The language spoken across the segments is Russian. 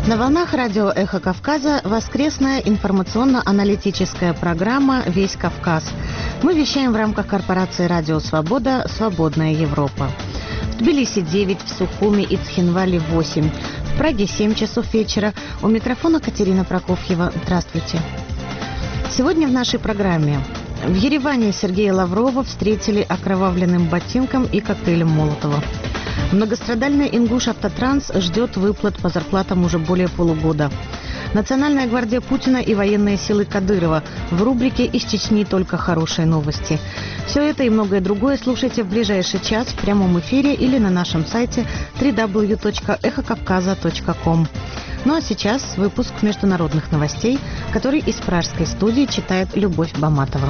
На волнах радио «Эхо Кавказа» воскресная информационно-аналитическая программа «Весь Кавказ». Мы вещаем в рамках корпорации «Радио Свобода. Свободная Европа». В Тбилиси 9, в Сухуми и Цхинвале 8, в Праге 7 часов вечера. У микрофона Катерина Прокофьева. Здравствуйте. Сегодня в нашей программе. В Ереване Сергея Лаврова встретили окровавленным ботинком и коктейлем Молотова. Многострадальный Ингуш-Автотранс ждет выплат по зарплатам уже более полугода. Национальная гвардия Путина и военные силы Кадырова. В рубрике «Из Чечни только хорошие новости». Все это и многое другое слушайте в ближайший час в прямом эфире или на нашем сайте www.эхокавказа.ком. Ну а сейчас выпуск международных новостей, который из пражской студии читает Любовь Баматова.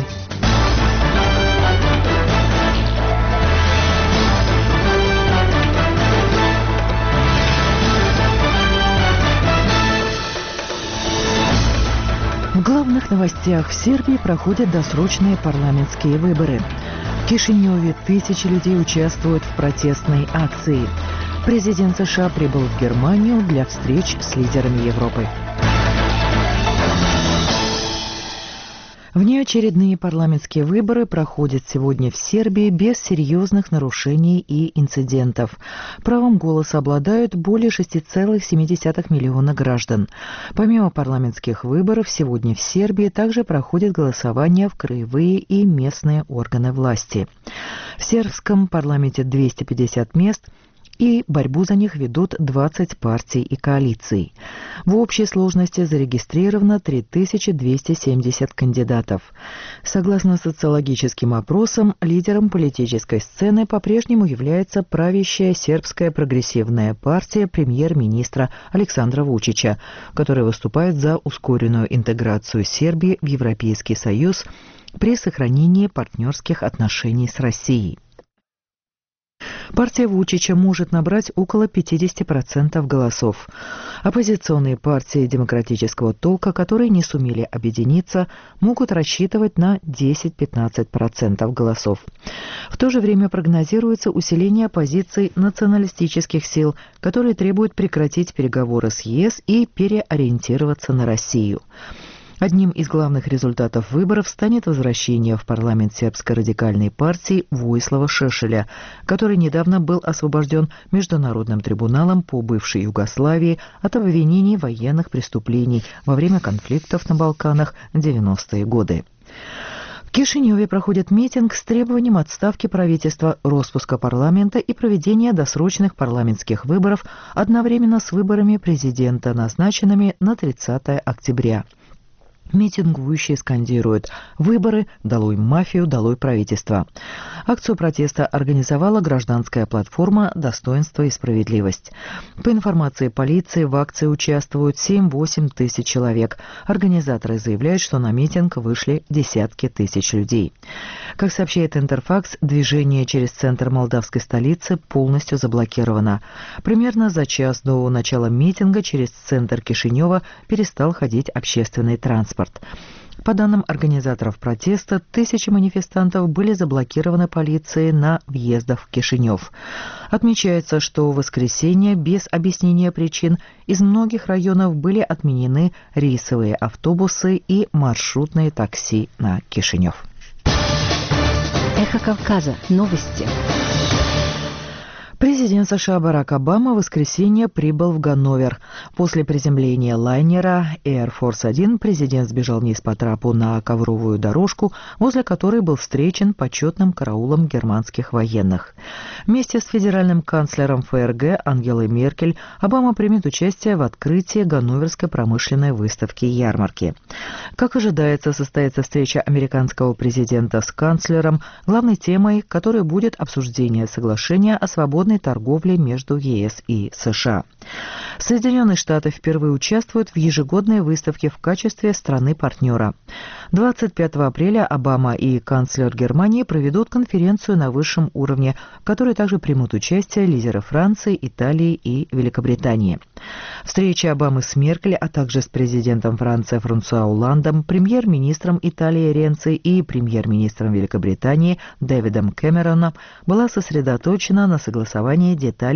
В главных новостях: в Сербии проходят досрочные парламентские выборы. В Кишиневе тысячи людей участвуют в протестной акции. Президент США прибыл в Германию для встреч с лидерами Европы. Внеочередные парламентские выборы проходят сегодня в Сербии без серьезных нарушений и инцидентов. Правом голоса обладают более 6,7 миллиона граждан. Помимо парламентских выборов, сегодня в Сербии также проходит голосование в краевые и местные органы власти. В сербском парламенте 250 мест, и борьбу за них ведут 20 партий и коалиций. В общей сложности зарегистрировано 3270 кандидатов. Согласно социологическим опросам, лидером политической сцены по-прежнему является правящая сербская прогрессивная партия премьер-министра Александра Вучича, которая выступает за ускоренную интеграцию Сербии в Европейский Союз при сохранении партнерских отношений с Россией. Партия Вучича может набрать около 50% голосов. Оппозиционные партии демократического толка, которые не сумели объединиться, могут рассчитывать на 10-15% голосов. В то же время прогнозируется усиление позиций националистических сил, которые требуют прекратить переговоры с ЕС и переориентироваться на Россию. Одним из главных результатов выборов станет возвращение в парламент сербской радикальной партии Воислава Шешеля, который недавно был освобожден Международным трибуналом по бывшей Югославии от обвинений в военных преступлений во время конфликтов на Балканах в 90-е годы. В Кишиневе проходит митинг с требованием отставки правительства, распуска парламента и проведения досрочных парламентских выборов одновременно с выборами президента, назначенными на 30 октября. Митингующие скандируют «Выборы! Долой мафию! Долой правительство!». Акцию протеста организовала гражданская платформа «Достоинство и справедливость». По информации полиции, в акции участвуют 7-8 тысяч человек. Организаторы заявляют, что на митинг вышли десятки тысяч людей. Как сообщает Интерфакс, движение через центр молдавской столицы полностью заблокировано. Примерно за час до начала митинга через центр Кишинева перестал ходить общественный транспорт. По данным организаторов протеста, тысячи манифестантов были заблокированы полицией на въездах в Кишинев. Отмечается, что в воскресенье без объяснения причин из многих районов были отменены рейсовые автобусы и маршрутные такси на Кишинев. Эхо Кавказа. Новости. Президент США Барак Обама в воскресенье прибыл в Ганновер. После приземления лайнера Air Force 1 президент сбежал вниз по трапу на ковровую дорожку, возле которой был встречен почетным караулом германских военных. Вместе с федеральным канцлером ФРГ Ангелой Меркель Обама примет участие в открытии Ганноверской промышленной выставки и ярмарки. Как ожидается, состоится встреча американского президента с канцлером, главной темой которой будет обсуждение соглашения о свободной торговли между ЕС и США. Соединенные Штаты впервые участвуют в ежегодной выставке в качестве страны-партнера. 25 апреля Обама и канцлер Германии проведут конференцию на высшем уровне, в которой также примут участие лидеры Франции, Италии и Великобритании. Встреча Обамы с Меркель, а также с президентом Франции Франсуа Олландом, премьер-министром Италии Ренци и премьер-министром Великобритании Дэвидом Кэмероном была сосредоточена на согласовании деталей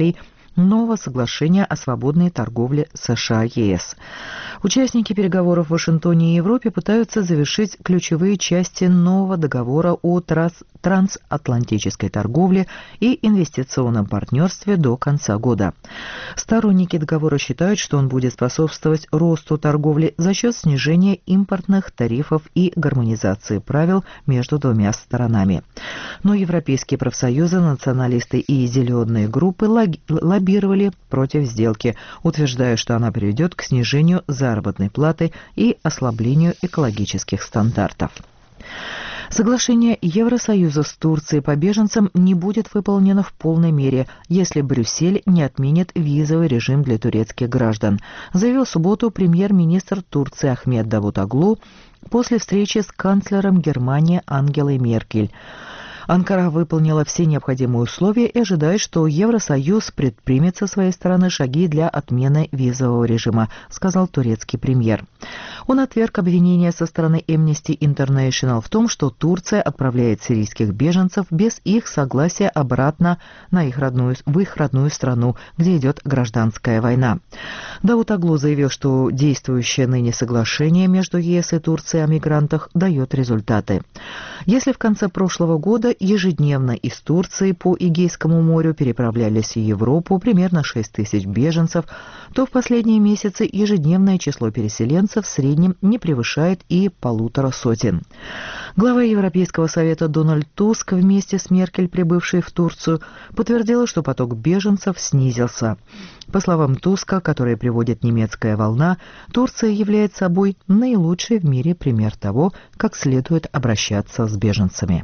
нового соглашения о свободной торговле США-ЕС. Участники переговоров в Вашингтоне и Европе пытаются завершить ключевые части нового договора о трансатлантической торговле и инвестиционном партнерстве до конца года. Сторонники договора считают, что он будет способствовать росту торговли за счет снижения импортных тарифов и гармонизации правил между двумя сторонами. Но европейские профсоюзы, националисты и зеленые группы лоббировали против сделки, утверждая, что она приведет к снижению заработной платы и ослаблению экологических стандартов. Соглашение Евросоюза с Турцией по беженцам не будет выполнено в полной мере, если Брюссель не отменит визовый режим для турецких граждан, заявил в субботу премьер-министр Турции Ахмед Давутоглу после встречи с канцлером Германии Ангелой Меркель. Анкара выполнила все необходимые условия и ожидает, что Евросоюз предпримет со своей стороны шаги для отмены визового режима, сказал турецкий премьер. Он отверг обвинения со стороны Amnesty International в том, что Турция отправляет сирийских беженцев без их согласия обратно в их родную страну, где идет гражданская война. Давутоглу заявил, что действующее ныне соглашение между ЕС и Турцией о мигрантах дает результаты. Если в конце прошлого года ежедневно из Турции по Эгейскому морю переправлялись в Европу примерно 6 тысяч беженцев, то в последние месяцы ежедневное число переселенцев в среднем не превышает и 150. Глава Европейского совета Дональд Туск вместе с Меркель, прибывшей в Турцию, подтвердила, что поток беженцев снизился. По словам Туска, который приводит немецкая волна, Турция является собой наилучший в мире пример того, как следует обращаться с беженцами.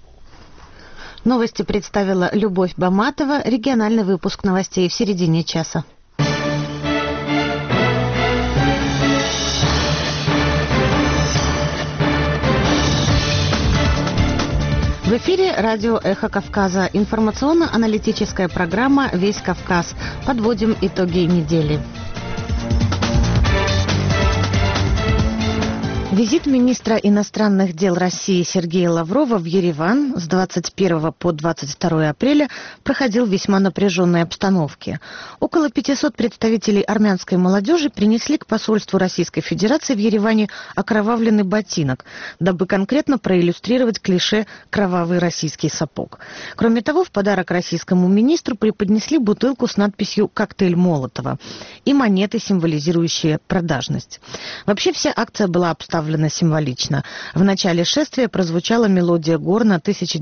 Новости представила Любовь Баматова. Региональный выпуск новостей в середине часа. В эфире радио «Эхо Кавказа». Информационно-аналитическая программа «Весь Кавказ». Подводим итоги недели. Визит министра иностранных дел России Сергея Лаврова в Ереван с 21 по 22 апреля проходил в весьма напряженной обстановке. Около 500 представителей армянской молодежи принесли к посольству Российской Федерации в Ереване окровавленный ботинок, дабы конкретно проиллюстрировать клише «кровавый российский сапог». Кроме того, в подарок российскому министру преподнесли бутылку с надписью «Коктейль Молотова» и монеты, символизирующие продажность. Вообще вся акция была обставлена символично. В начале шествия прозвучала мелодия Горна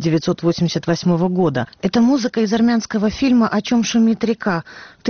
1988 года. Это музыка из армянского фильма «О чем шумит река». В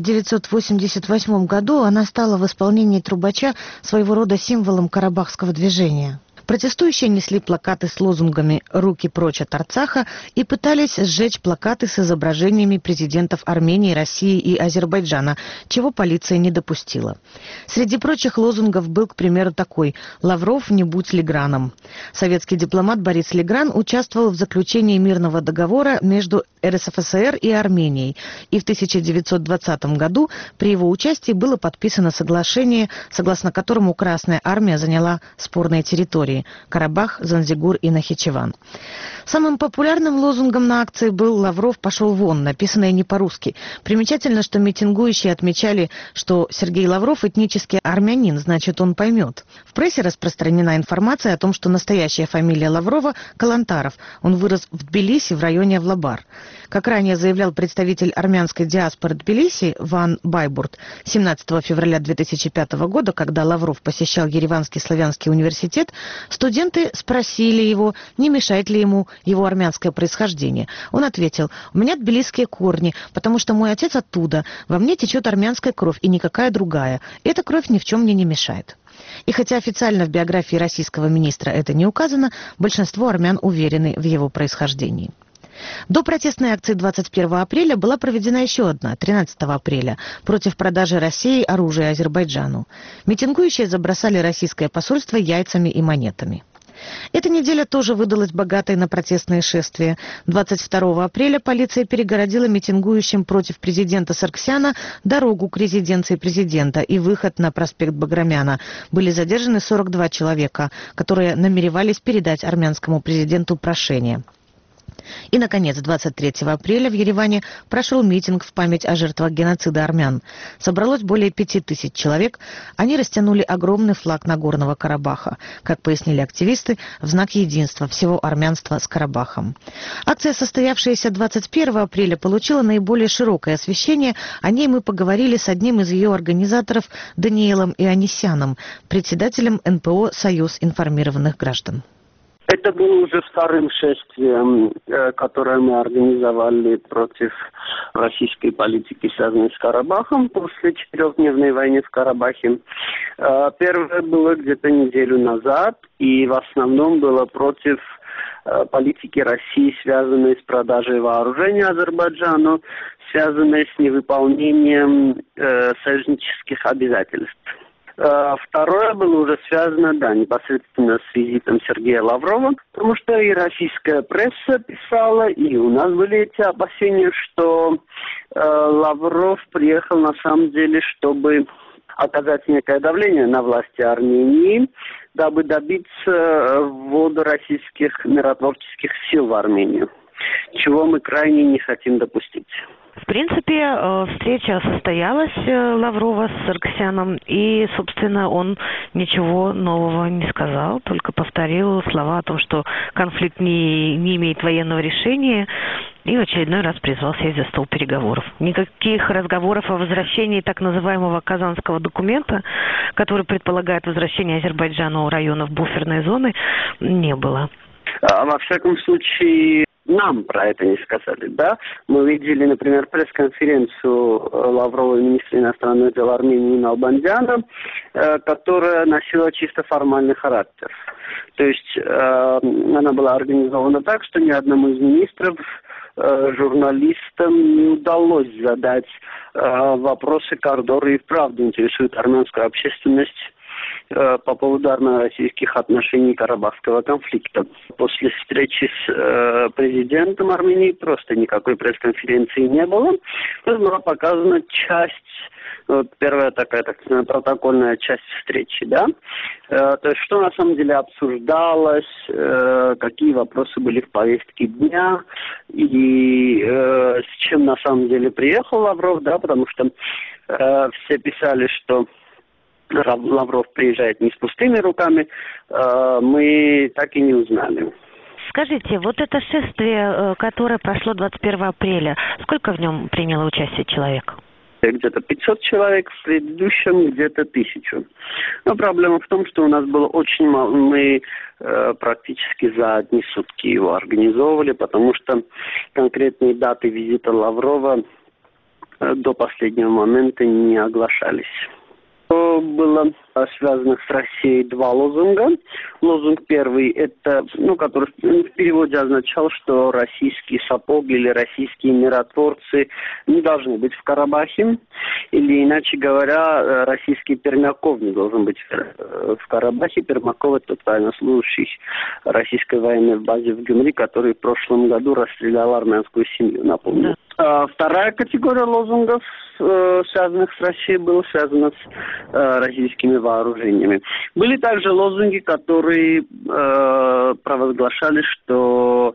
1988 году она стала в исполнении трубача своего рода символом карабахского движения. Протестующие несли плакаты с лозунгами «Руки прочь от Арцаха» и пытались сжечь плакаты с изображениями президентов Армении, России и Азербайджана, чего полиция не допустила. Среди прочих лозунгов был, к примеру, такой «Лавров, не будь Леграном». Советский дипломат Борис Легран участвовал в заключении мирного договора между РСФСР и Арменией, и в 1920 году при его участии было подписано соглашение, согласно которому Красная Армия заняла спорные территории – Карабах, Занзигур и Нахичеван. Самым популярным лозунгом на акции был «Лавров пошел вон», написанное не по-русски. Примечательно, что митингующие отмечали, что Сергей Лавров этнический армянин, значит, он поймет. В прессе распространена информация о том, что настоящая фамилия Лаврова – Калантаров. Он вырос в Тбилиси в районе Авлабар. Как ранее заявлял представитель армянской диаспоры Тбилиси Ван Байбурт 17 февраля 2005 года, когда Лавров посещал Ереванский славянский университет, студенты спросили его, не мешает ли ему его армянское происхождение. Он ответил: «У меня тбилисские корни, потому что мой отец оттуда. Во мне течет армянская кровь и никакая другая. Эта кровь ни в чем мне не мешает». И хотя официально в биографии российского министра это не указано, большинство армян уверены в его происхождении. До протестной акции 21 апреля была проведена еще одна, 13 апреля, против продажи России оружия Азербайджану. Митингующие забросали российское посольство яйцами и монетами. Эта неделя тоже выдалась богатой на протестные шествия. 22 апреля полиция перегородила митингующим против президента Сарксяна дорогу к резиденции президента и выход на проспект Баграмяна. Были задержаны 42 человека, которые намеревались передать армянскому президенту прошение. И, наконец, 23 апреля в Ереване прошел митинг в память о жертвах геноцида армян. Собралось более 5000 человек. Они растянули огромный флаг Нагорного Карабаха, как пояснили активисты, в знак единства всего армянства с Карабахом. Акция, состоявшаяся 21 апреля, получила наиболее широкое освещение. О ней мы поговорили с одним из ее организаторов Даниэлом Ионисяном, председателем НПО «Союз информированных граждан». Это было уже вторым шествием, которое мы организовали против российской политики, связанной с Карабахом, после 4-дневной войны в Карабахе. Первое было где-то неделю назад, и в основном было против политики России, связанной с продажей вооружения Азербайджану, связанной с невыполнением союзнических обязательств. Второе было уже связано, непосредственно с визитом Сергея Лаврова, потому что и российская пресса писала, и у нас были эти опасения, что Лавров приехал на самом деле, чтобы оказать некое давление на власти Армении, дабы добиться ввода российских миротворческих сил в Армению, чего мы крайне не хотим допустить. В принципе, встреча состоялась Лаврова с Сарксяном, и, собственно, он ничего нового не сказал, только повторил слова о том, что конфликт не имеет военного решения, и в очередной раз призвал сесть за стол переговоров. Никаких разговоров о возвращении так называемого Казанского документа, который предполагает возвращение Азербайджану районов буферной зоны, не было. Во всяком случае, нам про это не сказали, да? Мы видели, например, пресс-конференцию Лаврова и министра иностранных дел Армении Налбандяна, которая носила чисто формальный характер. То есть она была организована так, что ни одному из министров, журналистам не удалось задать вопросы, которые и вправду интересуют армянскую общественность по поводу армяно-российских отношений Карабахского конфликта. После встречи с президентом Армении просто никакой пресс-конференции не было. Была показана часть, первая такая, так сказать, протокольная часть встречи, да. То есть, что на самом деле обсуждалось, какие вопросы были в повестке дня, и с чем на самом деле приехал Лавров, да, потому что все писали, что Лавров приезжает не с пустыми руками, мы так и не узнали. Скажите, вот это шествие, которое прошло 21 апреля, сколько в нем приняло участие человек? Где-то 500 человек, в предыдущем где-то 1000. Но проблема в том, что у нас было очень мало. Мы практически за одни сутки его организовывали, потому что конкретные даты визита Лаврова до последнего момента не оглашались. Было связано с Россией два лозунга. Лозунг первый, это, который в переводе означал, что российские сапоги или российские миротворцы не должны быть в Карабахе. Или, иначе говоря, российский Пермяков не должен быть в Карабахе. Пермяков — это военнослужащий российской военной базы в Гюмри, который в прошлом году расстрелял армянскую семью, напомню. Вторая категория лозунгов, связанных с Россией, была связана с российскими вооружениями. Были также лозунги, которые провозглашали, что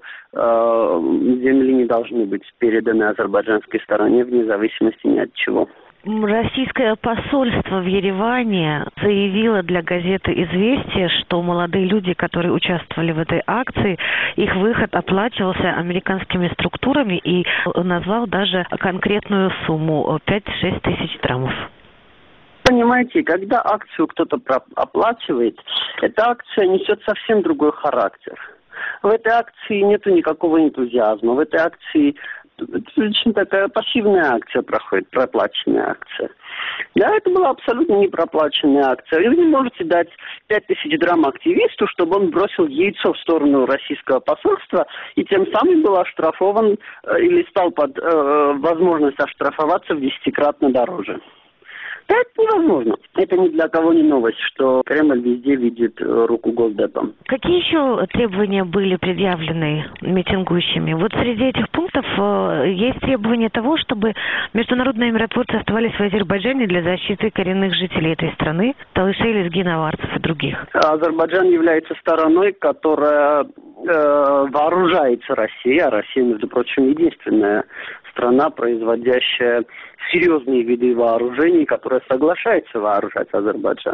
земли не должны быть переданы азербайджанской стороне вне зависимости ни от чего. Российское посольство в Ереване заявило для газеты «Известия», что молодые люди, которые участвовали в этой акции, их выход оплачивался американскими структурами, и назвал даже конкретную сумму – 5-6 тысяч драмов. Понимаете, когда акцию кто-то оплачивает, эта акция несет совсем другой характер. В этой акции нету никакого энтузиазма, в этой акции очень такая пассивная акция проходит, проплаченная акция. Да, это была абсолютно не проплаченная акция. Вы не можете дать 5000 драм активисту, чтобы он бросил яйцо в сторону российского посольства и тем самым был оштрафован или стал под возможность оштрафоваться в 10-кратно дороже. Это невозможно. Это ни для кого не новость, что Кремль везде видит руку Госдепа. Какие еще требования были предъявлены митингующими? Вот среди этих пунктов есть требование того, чтобы международные миротворцы оставались в Азербайджане для защиты коренных жителей этой страны, талышей, лезгин, аварцев и других. Азербайджан является стороной, которая вооружается Россией, а Россия, между прочим, единственная страна, производящая серьезные виды вооружений, которая соглашается вооружать Азербайджан.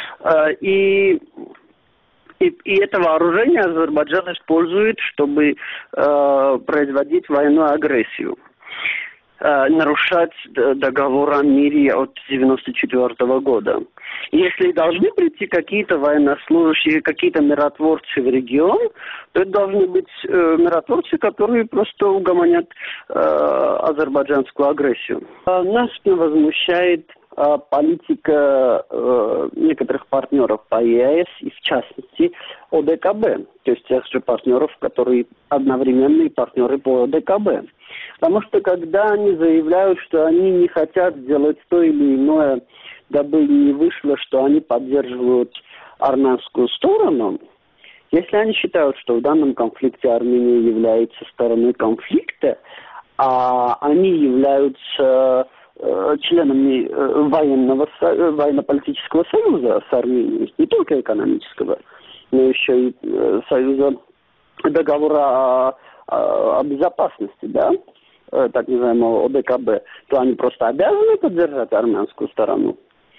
И это вооружение Азербайджан использует, чтобы производить военную агрессию, нарушать договор о мире от 1994 года. Если должны прийти какие-то военнослужащие, какие-то миротворцы в регион, то это должны быть миротворцы, которые просто угомонят азербайджанскую агрессию. Нас не возмущает политика некоторых партнеров по ЕАЭС и, в частности, ОДКБ, то есть тех же партнеров, которые одновременные партнеры по ОДКБ. Потому что когда они заявляют, что они не хотят сделать то или иное, дабы не вышло, что они поддерживают армянскую сторону, если они считают, что в данном конфликте Армения является стороной конфликта, а они являются членами военно-политического союза с Арменией, не только экономического, но еще и союза договора о безопасности, да, так называемого ОДКБ, то они просто обязаны поддержать армянскую сторону.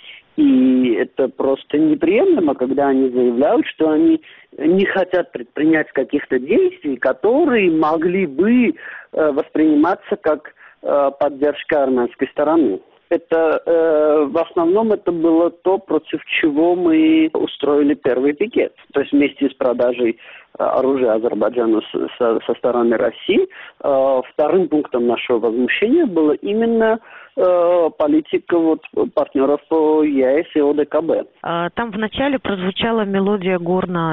И это просто неприемлемо, когда они заявляют, что они не хотят предпринять каких-то действий, которые могли бы восприниматься как поддержка армянской стороны. Это в основном это было то, против чего мы устроили первый пикет. То есть вместе с продажей оружия Азербайджану со стороны России. Вторым пунктом нашего возмущения было именно политика партнеров по ЕАЭС и ОДКБ. Там вначале прозвучала мелодия Горна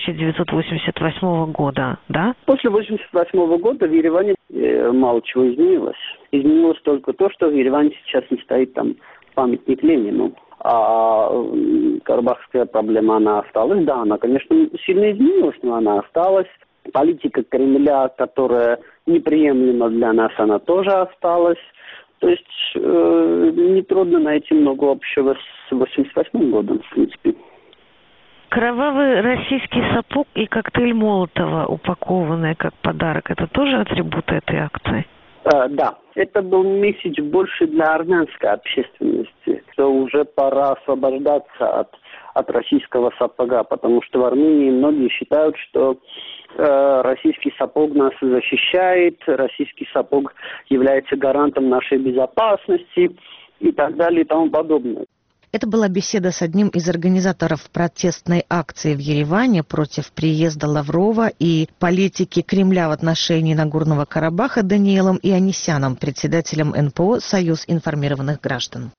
1988 года, да? После 1988 года в Ереване мало чего изменилось. Изменилось только то, что в Ереване сейчас не стоит там памятник Ленину. А карабахская проблема, она осталась. Да, она, конечно, сильно изменилась, но она осталась. Политика Кремля, которая неприемлема для нас, она тоже осталась. То есть нетрудно найти много общего с 1988 годом, в принципе. Кровавый российский сапог и коктейль Молотова, упакованные как подарок, это тоже атрибуты этой акции? Да, это был месседж больше для армянской общественности, что уже пора освобождаться от российского сапога, потому что в Армении многие считают, что российский сапог нас защищает, российский сапог является гарантом нашей безопасности и так далее и тому подобное. Это была беседа с одним из организаторов протестной акции в Ереване против приезда Лаврова и политики Кремля в отношении Нагорного Карабаха Даниилом Ионисяном, председателем НПО «Союз информированных граждан».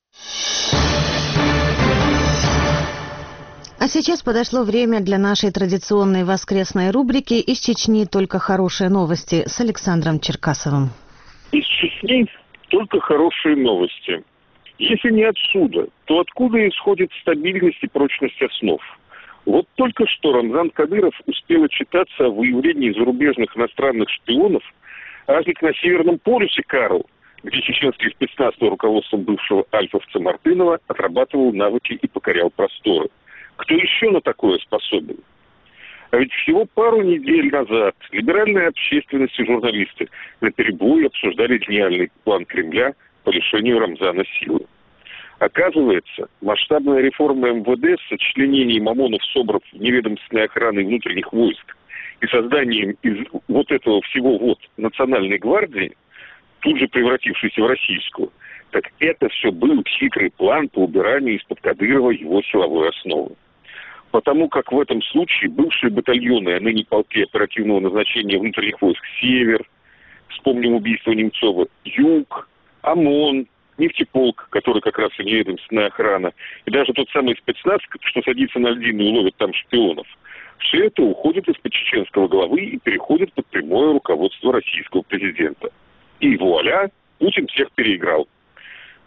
А сейчас подошло время для нашей традиционной воскресной рубрики «Из Чечни только хорошие новости» с Александром Черкасовым. Из Чечни только хорошие новости. Если не отсюда, то откуда исходит стабильность и прочность основ? Вот только что Рамзан Кадыров успел отчитаться о выявлении зарубежных иностранных шпионов аж на Северном полюсе Карл, где чеченский спецназ под руководством бывшего альфовца Мартынова отрабатывал навыки и покорял просторы. Кто еще на такое способен? А ведь всего пару недель назад либеральная общественность и журналисты наперебой обсуждали гениальный план Кремля по лишению Рамзана силы. Оказывается, масштабная реформа МВД с сочленением ОМОНов, СОБРов, неведомственной охраны внутренних войск и созданием из вот этого всего Национальной гвардии, тут же превратившейся в российскую, так это все был хитрый план по убиранию из-под Кадырова его силовой основы. Потому как в этом случае бывшие батальоны, а ныне полки оперативного назначения внутренних войск «Север», вспомним убийство Немцова, «Юг», ОМОН, нефтеполк, который как раз и неведомственная охрана, и даже тот самый спецназ, что садится на льдину и ловит там шпионов, все это уходит из-под чеченского главы и переходит под прямое руководство российского президента. И вуаля, Путин всех переиграл.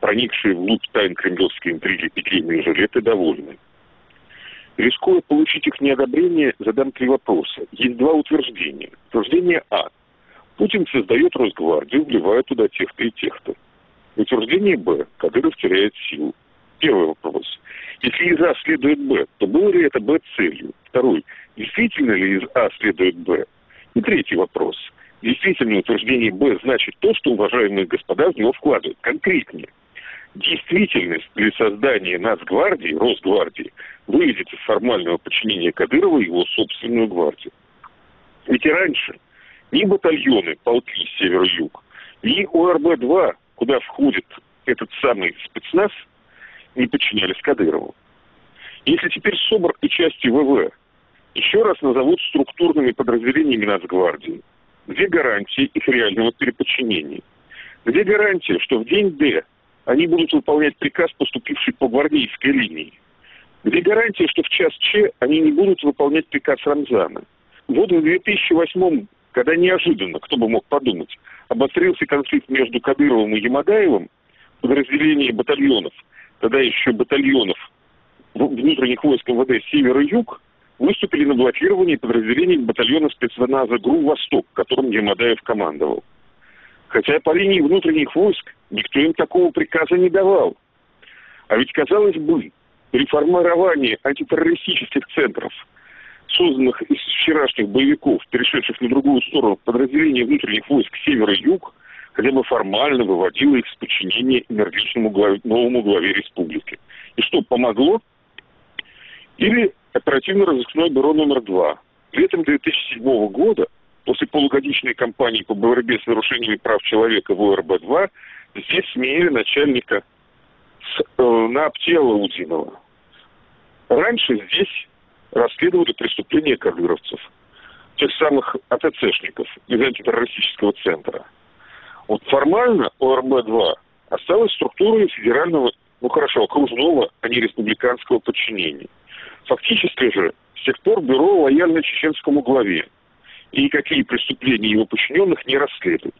проникшие вглубь тайн кремлевской интриги пикейные жилеты, довольны. Рискуя получить их неодобрение, задам 3 вопроса. Есть 2 утверждения. Утверждение А. Путин создает Росгвардию, вливая туда тех-то и тех-то. Утверждение Б. Кадыров теряет силу. Первый вопрос. Если из А следует Б, то было ли это Б целью? Второй. Действительно ли из А следует Б? И третий вопрос. Действительно утверждение Б значит то, что уважаемые господа в него вкладывают. Конкретнее. Действительность ли создания Нацгвардии, Росгвардии, выведет из формального подчинения Кадырова его собственную гвардию? Ведь и раньше ни батальоны, полки север-юг, ни ОРБ-2, куда входит этот самый спецназ, не подчинялись Кадырову. Если теперь СОБР и части ВВ еще раз назовут структурными подразделениями Нацгвардии, где гарантии их реального переподчинения? Где гарантия, что в день Д они будут выполнять приказ, поступивший по гвардейской линии? Где гарантия, что в час Ч они не будут выполнять приказ Рамзана? Вот в 2008-м, когда неожиданно, кто бы мог подумать, обострился конфликт между Кадыровым и Ямадаевым, подразделение батальонов, тогда еще батальонов внутренних войск МВД «Север» и «Юг», выступили на блокирование подразделений батальона спецназа ГРУ «Восток», которым Ямадаев командовал. Хотя по линии внутренних войск никто им такого приказа не давал. А ведь, казалось бы, при формировании антитеррористических центров, созданных из вчерашних боевиков, перешедших на другую сторону подразделения внутренних войск «Север» и «Юг», хотя бы формально выводило их с подчинения энергичному новому главе республики. И что, помогло? Или оперативно-розыскное бюро номер 2. Летом 2007 года, после полугодичной кампании по борьбе с нарушениями прав человека в ОРБ-2, здесь сменили начальника на Аптела Удинова. Раньше здесь расследовали преступления кадыровцев, тех самых АТЦшников из антитеррористического центра. Вот формально ОРБ-2 осталась структурой федерального, окружного, а не республиканского подчинения. Фактически же с тех пор бюро лояльно чеченскому главе, и никакие преступления его подчиненных не расследуют.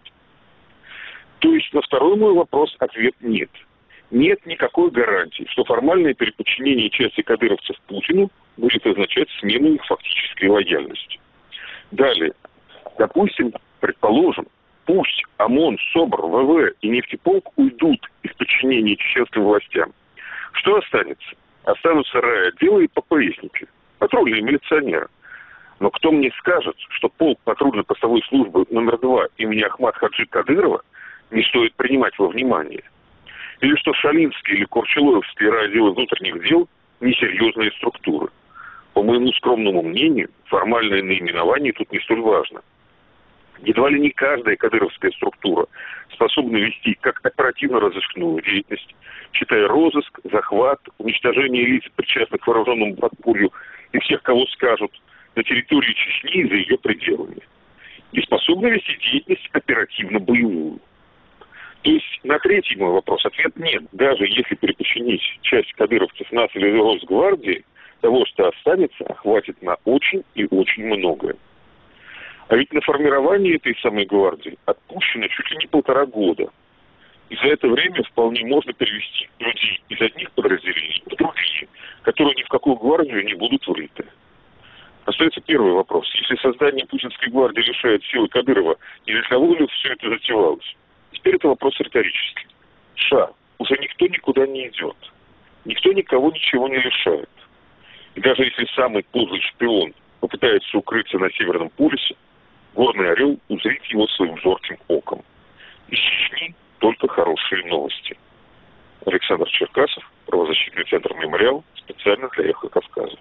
То есть на второй мой вопрос ответ нет. Нет никакой гарантии, что формальное переподчинение части кадыровцев Путину будет означать смену их фактической лояльности. Далее, допустим, предположим, пусть ОМОН, СОБР, ВВ и нефтеполк уйдут из подчинения чеченским властям. Что останется? Останутся райотделы и ППСники, патрульные милиционеры. Но кто мне скажет, что полк патрульно-постовой службы номер 2 имени Ахмад Хаджи Кадырова не стоит принимать во внимание? Или что Шалинские или Корчелоевские райотделы внутренних дел несерьезные структуры? По моему скромному мнению, формальное наименование тут не столь важно. Едва ли не каждая кадыровская структура способна вести как оперативно-розыскную деятельность, считая розыск, захват, уничтожение лиц, причастных к вооруженному подпулью, и всех, кого скажут, на территории Чечни и за ее пределами. И способна вести деятельность оперативно-боевую. То есть на третий мой вопрос ответ нет. Даже если переподчинить часть кадыровцев нас или Росгвардии, того, что останется, хватит на очень и очень многое. А ведь на формирование этой самой гвардии отпущено чуть ли не 1,5 года. И за это время вполне можно перевести людей из одних подразделений в другие, которые ни в какую гвардию не будут врыты. Остается первый вопрос. Если создание путинской гвардии лишает силы Кадырова, и для кого ли все это затевалось? Теперь это вопрос риторический. Уже никто никуда не идет. Никто никого ничего не лишает. И даже если самый подлый шпион попытается укрыться на Северном полюсе, Горный Орел узрит его своим зорким оком. Из Чечни только хорошие новости. Александр Черкасов, правозащитный центр «Мемориал», специально для «Эхо Кавказа».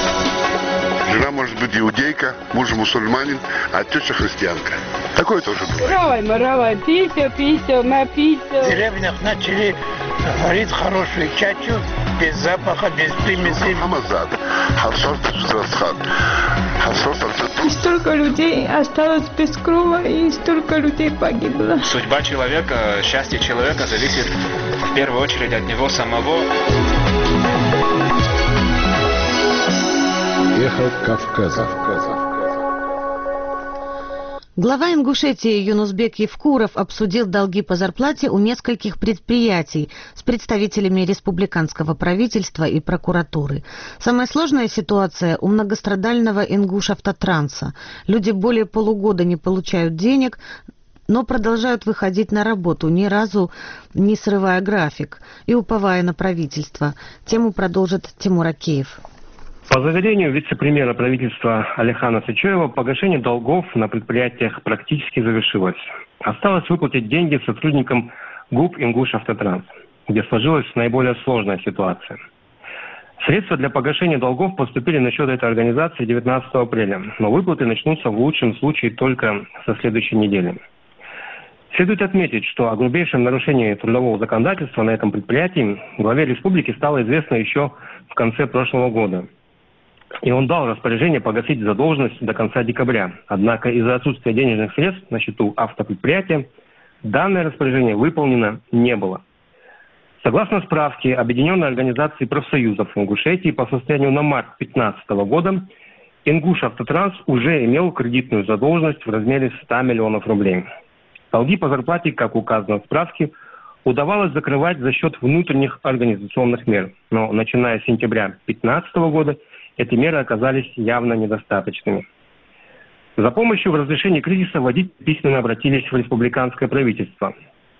Жена может быть иудейка, муж мусульманин, а теща христианка. Такое тоже бывает. Равай, пися, напися. В деревнях начали варить хорошую чачу, без запаха, без примесей. Хамазад, харсорт Шустрасхан. И столько людей осталось без крова, и столько людей погибло. Судьба человека, счастье человека зависит в первую очередь от него самого. Эхо Кавказа. Глава Ингушетии Юнусбек Евкуров обсудил долги по зарплате у нескольких предприятий с представителями республиканского правительства и прокуратуры. Самая сложная ситуация у многострадального Ингушавтотранса. Люди более полугода не получают денег, но продолжают выходить на работу, ни разу не срывая график и уповая на правительство. Тему продолжит Тимур Акеев. По заверению вице-премьера правительства Алихана Сычоева, погашение долгов на предприятиях практически завершилось. Осталось выплатить деньги сотрудникам ГУП «Ингушавтотранс», где сложилась наиболее сложная ситуация. Средства для погашения долгов поступили на счет этой организации 19 апреля, но выплаты начнутся в лучшем случае только со следующей недели. Следует отметить, что о грубейшем нарушении трудового законодательства на этом предприятии главе республики стало известно еще в конце прошлого года. И он дал распоряжение погасить задолженность до конца декабря. Однако из-за отсутствия денежных средств на счету автопредприятия данное распоряжение выполнено не было. Согласно справке Объединенной организации профсоюзов Ингушетии, по состоянию на март 2015 года Ингушавтотранс уже имел кредитную задолженность в размере 100 миллионов рублей. Долги по зарплате, как указано в справке, удавалось закрывать за счет внутренних организационных мер. Но начиная с сентября 2015 года эти меры оказались явно недостаточными. За помощью в разрешении кризиса водители письменно обратились в республиканское правительство.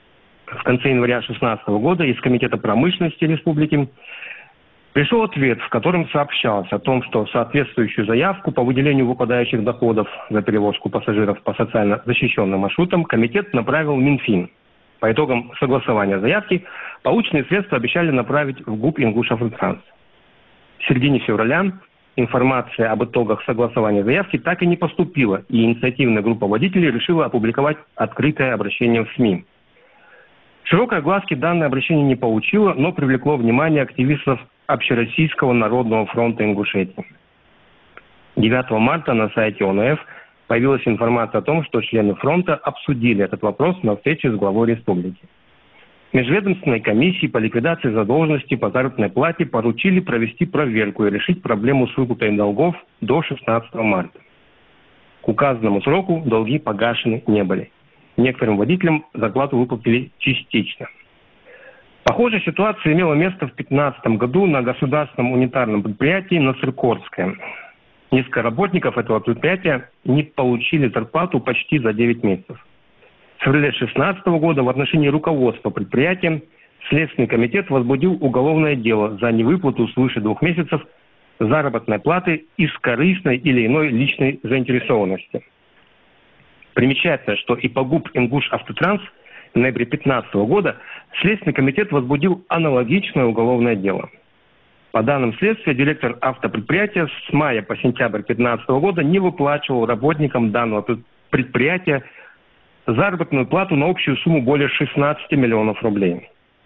В конце января 2016 года из Комитета промышленности республики пришел ответ, в котором сообщалось о том, что соответствующую заявку по выделению выпадающих доходов за перевозку пассажиров по социально защищенным маршрутам комитет направил в Минфин. По итогам согласования заявки полученные средства обещали направить в ГУП «Ингушавтотранс». В середине февраля информация об итогах согласования заявки так и не поступила, и инициативная группа водителей решила опубликовать открытое обращение в СМИ. Широкой огласки данное обращение не получило, но привлекло внимание активистов Общероссийского народного фронта Ингушетии. 9 марта на сайте ОНФ появилась информация о том, что члены фронта обсудили этот вопрос на встрече с главой республики. Межведомственной комиссии по ликвидации задолженности по заработной плате поручили провести проверку и решить проблему с выплатой долгов до 16 марта. К указанному сроку долги погашены не были. Некоторым водителям зарплату выплатили частично. Похожая ситуация имела место в 2015 году на государственном унитарном предприятии Насыркорское. Несколько работников этого предприятия не получили зарплату почти за 9 месяцев. В феврале 2016 года в отношении руководства предприятия Следственный комитет возбудил уголовное дело за невыплату свыше 2 месяцев заработной платы из корыстной или иной личной заинтересованности. Примечательно, что и по ГУП «Ингушавтотранс» в ноябре 2015 года Следственный комитет возбудил аналогичное уголовное дело. По данным следствия, директор автопредприятия с мая по сентябрь 2015 года не выплачивал работникам данного предприятия заработную плату на общую сумму более 16 миллионов рублей.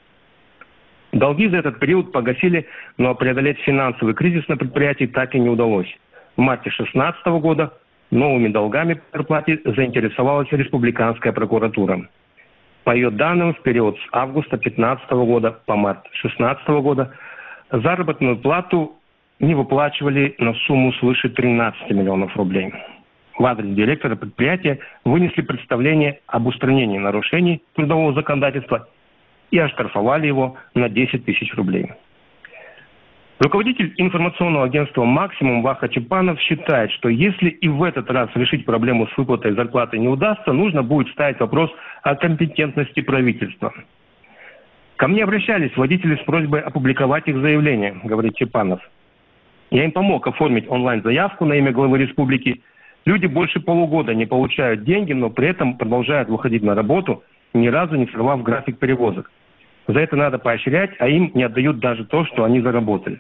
Долги за этот период погасили, но преодолеть финансовый кризис на предприятии так и не удалось. В марте 2016 года новыми долгами по зарплате заинтересовалась республиканская прокуратура. По ее данным, в период с августа 2015 года по март 2016 года заработную плату не выплачивали на сумму свыше 13 миллионов рублей. В адрес директора предприятия вынесли представление об устранении нарушений трудового законодательства и оштрафовали его на 10 тысяч рублей. Руководитель информационного агентства «Максимум» Ваха Чепанов считает, что если и в этот раз решить проблему с выплатой зарплаты не удастся, нужно будет ставить вопрос о компетентности правительства. Ко мне обращались водители с просьбой опубликовать их заявление, говорит Чепанов. Я им помог оформить онлайн-заявку на имя главы республики. Люди больше полугода не получают деньги, но при этом продолжают выходить на работу, ни разу не сорвав график перевозок. За это надо поощрять, а им не отдают даже то, что они заработали.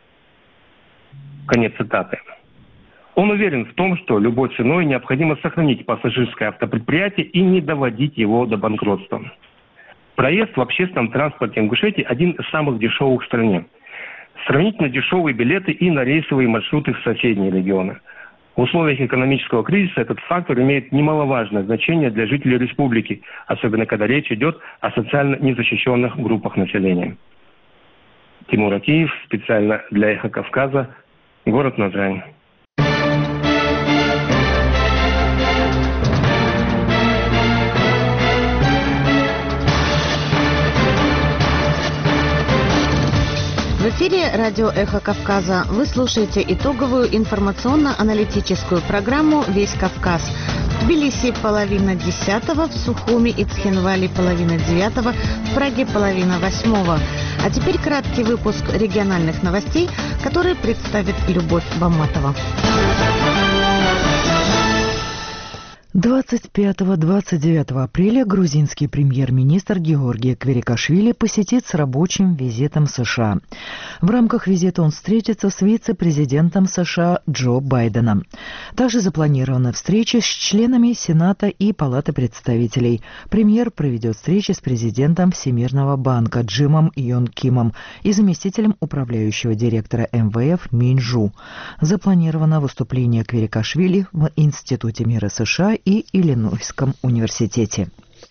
Конец цитаты. Он уверен в том, что любой ценой необходимо сохранить пассажирское автопредприятие и не доводить его до банкротства. Проезд в общественном транспорте Ингушетии один из самых дешевых в стране. Сравнительно дешевые билеты и на рейсовые маршруты в соседние регионы. В условиях экономического кризиса этот фактор имеет немаловажное значение для жителей республики, особенно когда речь идет о социально незащищенных группах населения. Тимур Акеев, специально для «Эхо Кавказа», город Назрань. эфире радио «Эхо Кавказа». Вы слушаете итоговую информационно-аналитическую программу «Весь Кавказ». В Тбилиси 9:30, в Сухуми и Цхинвале 9:30, в Праге 7:30. А теперь краткий выпуск региональных новостей, который представит Любовь Баматова. 25-29 апреля грузинский премьер-министр Георгий Кверикашвили посетит с рабочим визитом США. В рамках визита он встретится с вице-президентом США Джо Байденом. Также запланирована встреча с членами Сената и Палаты представителей. Премьер проведет встречи с президентом Всемирного банка Джимом Йон Кимом и заместителем управляющего директора МВФ Минджу. Запланировано выступление Кверикашвили в Институте мира США и Иллинойском университете.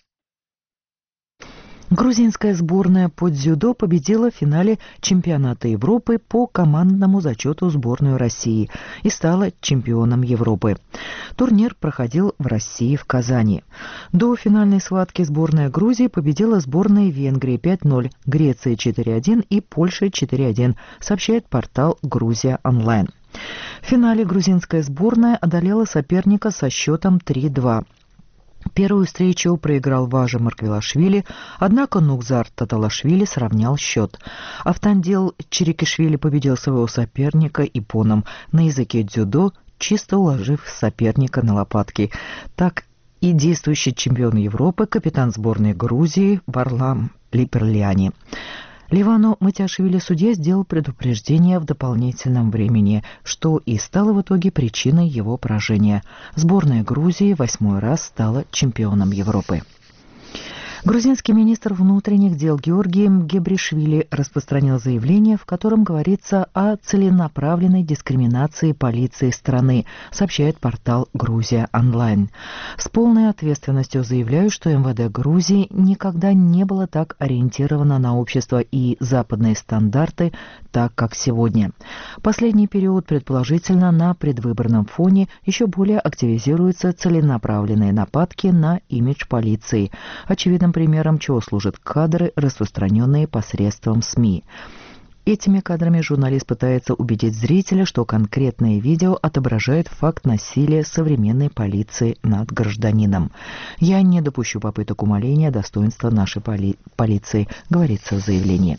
Грузинская сборная по дзюдо победила в финале чемпионата Европы по командному зачету сборную России и стала чемпионом Европы. Турнир проходил в России, в Казани. До финальной схватки сборная Грузии победила сборная Венгрии 5-0, Греции 4-1 и Польши 4-1, сообщает портал «Грузия онлайн». В финале грузинская сборная одолела соперника со счетом 3-2. Первую встречу проиграл Важа Марквелашвили, однако Нукзар Таталашвили сравнял счет. Автандил Чирикишвили победил своего соперника иппоном на языке дзюдо, чисто уложив соперника на лопатки. Так и действующий чемпион Европы, капитан сборной Грузии Варлам Липерлиани. Ливану Матяшвили судья сделал предупреждение в дополнительном времени, что и стало в итоге причиной его поражения. Сборная Грузии 8-й раз стала чемпионом Европы. Грузинский министр внутренних дел Георгий Мгебришвили распространил заявление, в котором говорится о целенаправленной дискриминации полиции страны, сообщает портал «Грузия онлайн». С полной ответственностью заявляю, что МВД Грузии никогда не было так ориентировано на общество и западные стандарты, так как сегодня. Последний период, предположительно, на предвыборном фоне еще более активизируются целенаправленные нападки на имидж полиции. Очевидным примером чего служат кадры, распространенные посредством СМИ. Этими кадрами журналист пытается убедить зрителя, что конкретное видео отображает факт насилия современной полиции над гражданином. «Я не допущу попыток умаления достоинства нашей полиции», говорится в заявлении.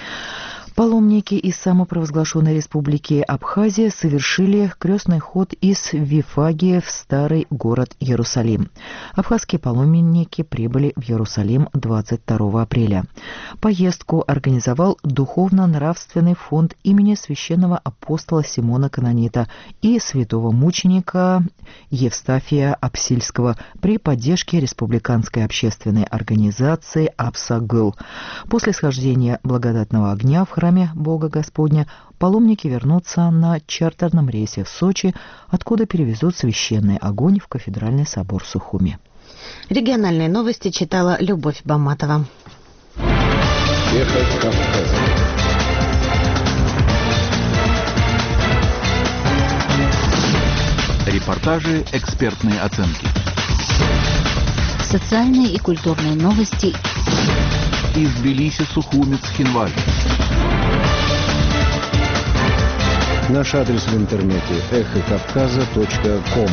Паломники из самопровозглашенной республики Абхазия совершили крестный ход из Вифагии в старый город Иерусалим. Абхазские паломники прибыли в Иерусалим 22 апреля. Поездку организовал духовно-нравственный фонд имени священного апостола Симона Канонита и святого мученика Евстафия Апсильского при поддержке республиканской общественной организации «Апсагыл». После схождения благодатного огня в храме Бога Господня паломники вернутся на чартерном рейсе в Сочи, откуда перевезут священный огонь в кафедральный собор Сухуми. Региональные новости читала Любовь Баматова. Эхо Кавказа. Репортажи, экспертные оценки. Социальные и культурные новости из Тбилиси, Сухуми, Цхинвали. Наш адрес в интернете эхокавказа.ком.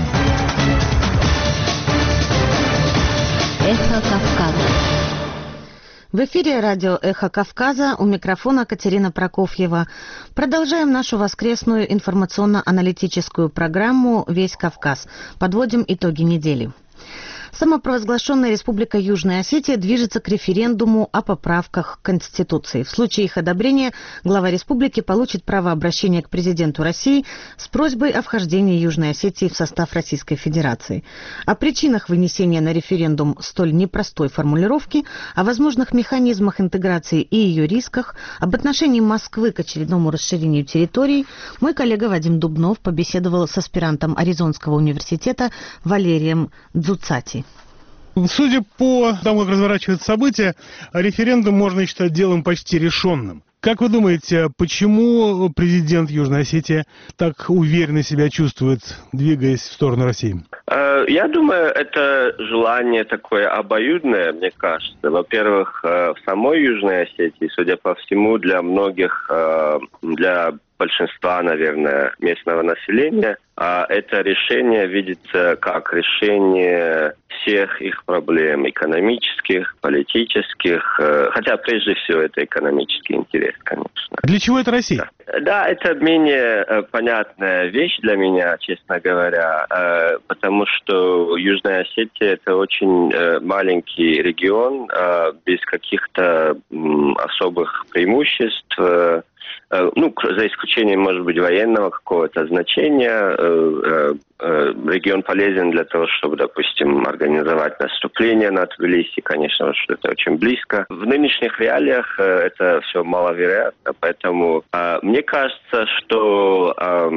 Эхо Кавказа. В эфире радио «Эхо Кавказа», у микрофона Катерина Прокофьева. Продолжаем нашу воскресную информационно-аналитическую программу «Весь Кавказ». Подводим итоги недели. Самопровозглашенная Республика Южная Осетия движется к референдуму о поправках к Конституции. В случае их одобрения глава республики получит право обращения к президенту России с просьбой о вхождении Южной Осетии в состав Российской Федерации. О причинах вынесения на референдум столь непростой формулировки, о возможных механизмах интеграции и ее рисках, об отношении Москвы к очередному расширению территорий мой коллега Вадим Дубнов побеседовал с аспирантом Аризонского университета Валерием Дзуцати. Судя по тому, как разворачиваются события, референдум можно считать делом почти решенным. Как вы думаете, почему президент Южной Осетии так уверенно себя чувствует, двигаясь в сторону России? Я думаю, это желание такое обоюдное, мне кажется. Во-первых, в самой Южной Осетии, судя по всему, для многих, для большинства, наверное, местного населения, это решение видится как решение всех их проблем, экономических, политических, хотя прежде всего это экономический интерес, конечно. Для чего это Россия? Да, это менее понятная вещь для меня, честно говоря, потому что Южная Осетия – это очень маленький регион, без каких-то особых преимуществ, за исключением, может быть, военного какого-то значения. Регион полезен для того, чтобы, допустим, организовать наступление на Тбилиси, конечно, что это очень близко. В нынешних реалиях это все маловероятно, поэтому мне кажется, что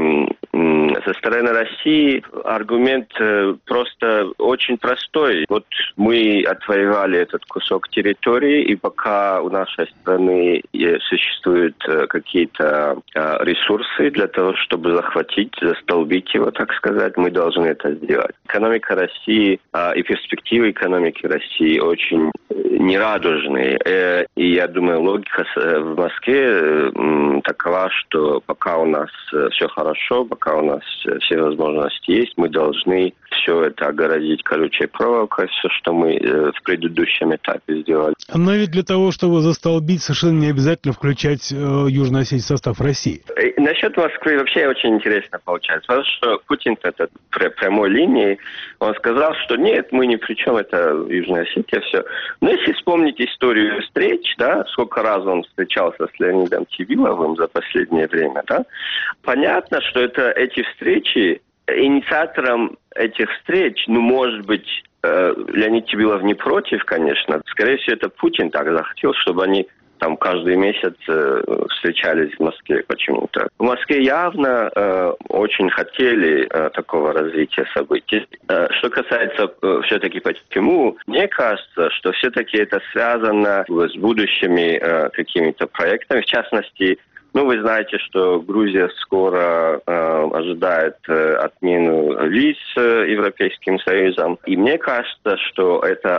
со стороны России аргумент просто очень простой. Вот мы отвоевали этот кусок территории, и пока у нашей страны существуют какие-то ресурсы для того, чтобы захватить, застолбить его, так сказать, мы должны это сделать. Экономика России и перспективы экономики России очень нерадужные. И я думаю, логика в Москве такова, что пока у нас все хорошо, пока у нас все возможности есть, мы должны все это огородить колючей проволокой, все, что мы в предыдущем этапе сделали. Но ведь для того, чтобы застолбить, совершенно не обязательно включать Южную Осетию в состав России. Насчет Москвы вообще очень интересно получается, потому что Путин это прямой линии, он сказал, что нет, мы ни при чем, это Южная Осетия, все. Но если вспомнить историю встреч, да, сколько раз он встречался с Леонидом Тибиловым за последнее время, да, понятно, что эти встречи, инициатором этих встреч, может быть, Леонид Тибилов не против, конечно. Скорее всего, это Путин так захотел, чтобы они там каждый месяц встречались в Москве почему-то. В Москве явно очень хотели такого развития событий. Что касается все-таки почему, мне кажется, что все-таки это связано с будущими какими-то проектами. В частности, вы знаете, что Грузия скоро ожидает отмену виз Европейским Союзом. И мне кажется, что это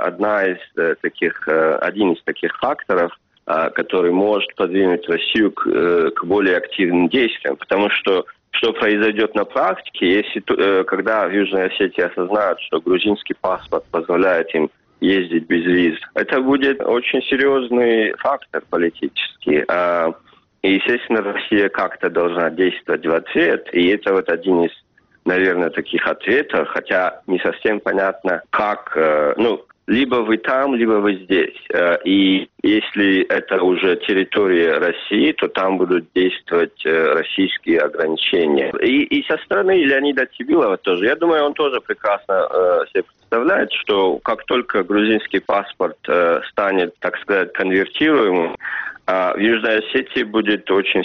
один из таких факторов, который может подвинуть Россию к более активным действиям. Потому что произойдет на практике, когда в Южной Осетии осознают, что грузинский паспорт позволяет им ездить без виз, это будет очень серьезный фактор политический. И, естественно, Россия как-то должна действовать в ответ. И это один из, наверное, таких ответов, хотя не совсем понятно, как... либо вы там, либо вы здесь. И если это уже территория России, то там будут действовать российские ограничения. И со стороны Леонида Тибилова тоже. Я думаю, он тоже прекрасно себе представляет, что как только грузинский паспорт станет, так сказать, конвертируемым, в Южной Осетии будет очень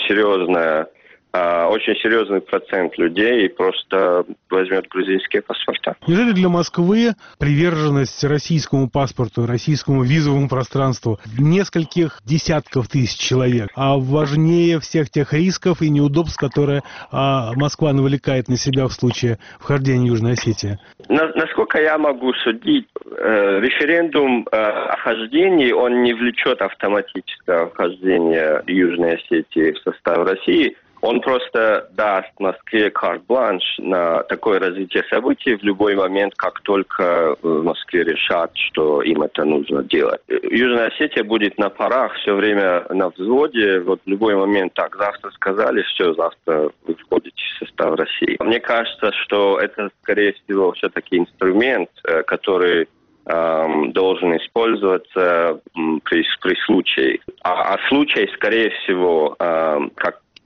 серьезный процент людей просто возьмет грузинские паспорта. Неужели для Москвы приверженность российскому паспорту, российскому визовому пространству нескольких десятков тысяч человек, важнее всех тех рисков и неудобств, которые Москва навлекает на себя в случае вхождения Южной Осетии? Насколько я могу судить, референдум о вхождении, он не влечет автоматического вхождения Южной Осетии в состав России. Он просто даст Москве карт-бланш на такое развитие событий в любой момент, как только в Москве решат, что им это нужно делать. Южная Осетия будет на парах, все время на взводе. В любой момент, так, завтра сказали, все, завтра вы входите в состав России. Мне кажется, что это, скорее всего, все-таки инструмент, который должен использоваться при случае. А случай, скорее всего, как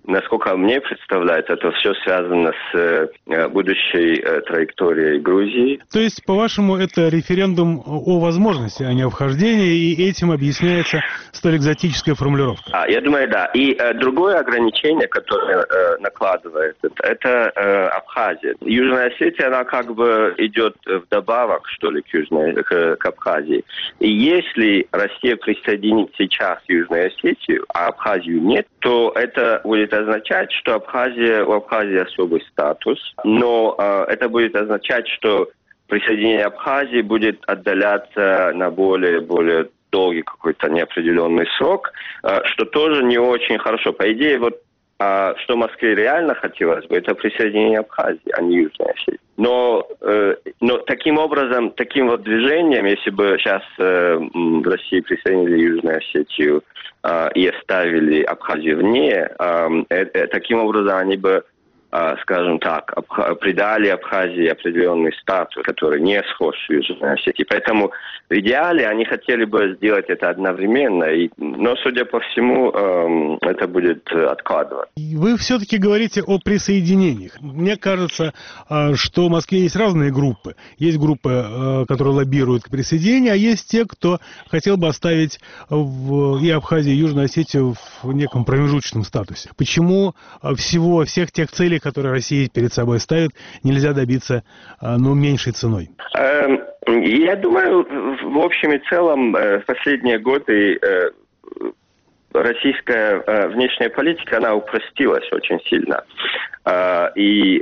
насколько мне представляется, это все связано с будущей траекторией Грузии. То есть, по-вашему, это референдум о возможности, а не о вхождении, и этим объясняется столь экзотическая формулировка? Я думаю, да. И другое ограничение, которое накладывает, это Абхазия. Южная Осетия, она как бы идет вдобавок, что ли, к Абхазии. И если Россия присоединит сейчас Южную Осетию, а Абхазию нет, то это будет означать, что у Абхазии особый статус, но это будет означать, что присоединение Абхазии будет отдаляться на более долгий какой-то неопределенный срок, что тоже не очень хорошо. По идее, вот что Москве реально хотелось бы, это присоединение Абхазии, а не Южной Осетии. Но таким образом, таким вот движением, если бы сейчас в России присоединили Южную Осетию и оставили Абхазию вне, таким образом они бы, скажем так, придали Абхазии определенный статус, который не схож с Южной Осетией. Поэтому в идеале они хотели бы сделать это одновременно, но, судя по всему, это будет откладываться. Вы все-таки говорите о присоединениях. Мне кажется, что в Москве есть разные группы. Есть группы, которые лоббируют к присоединению, а есть те, кто хотел бы оставить и Абхазию, и Южную Осетию в неком промежуточном статусе. Почему всех тех целей, которые Россия перед собой ставит, нельзя добиться меньшей ценой? Я думаю, в общем и целом, в последние годы российская внешняя политика, она упростилась очень сильно. И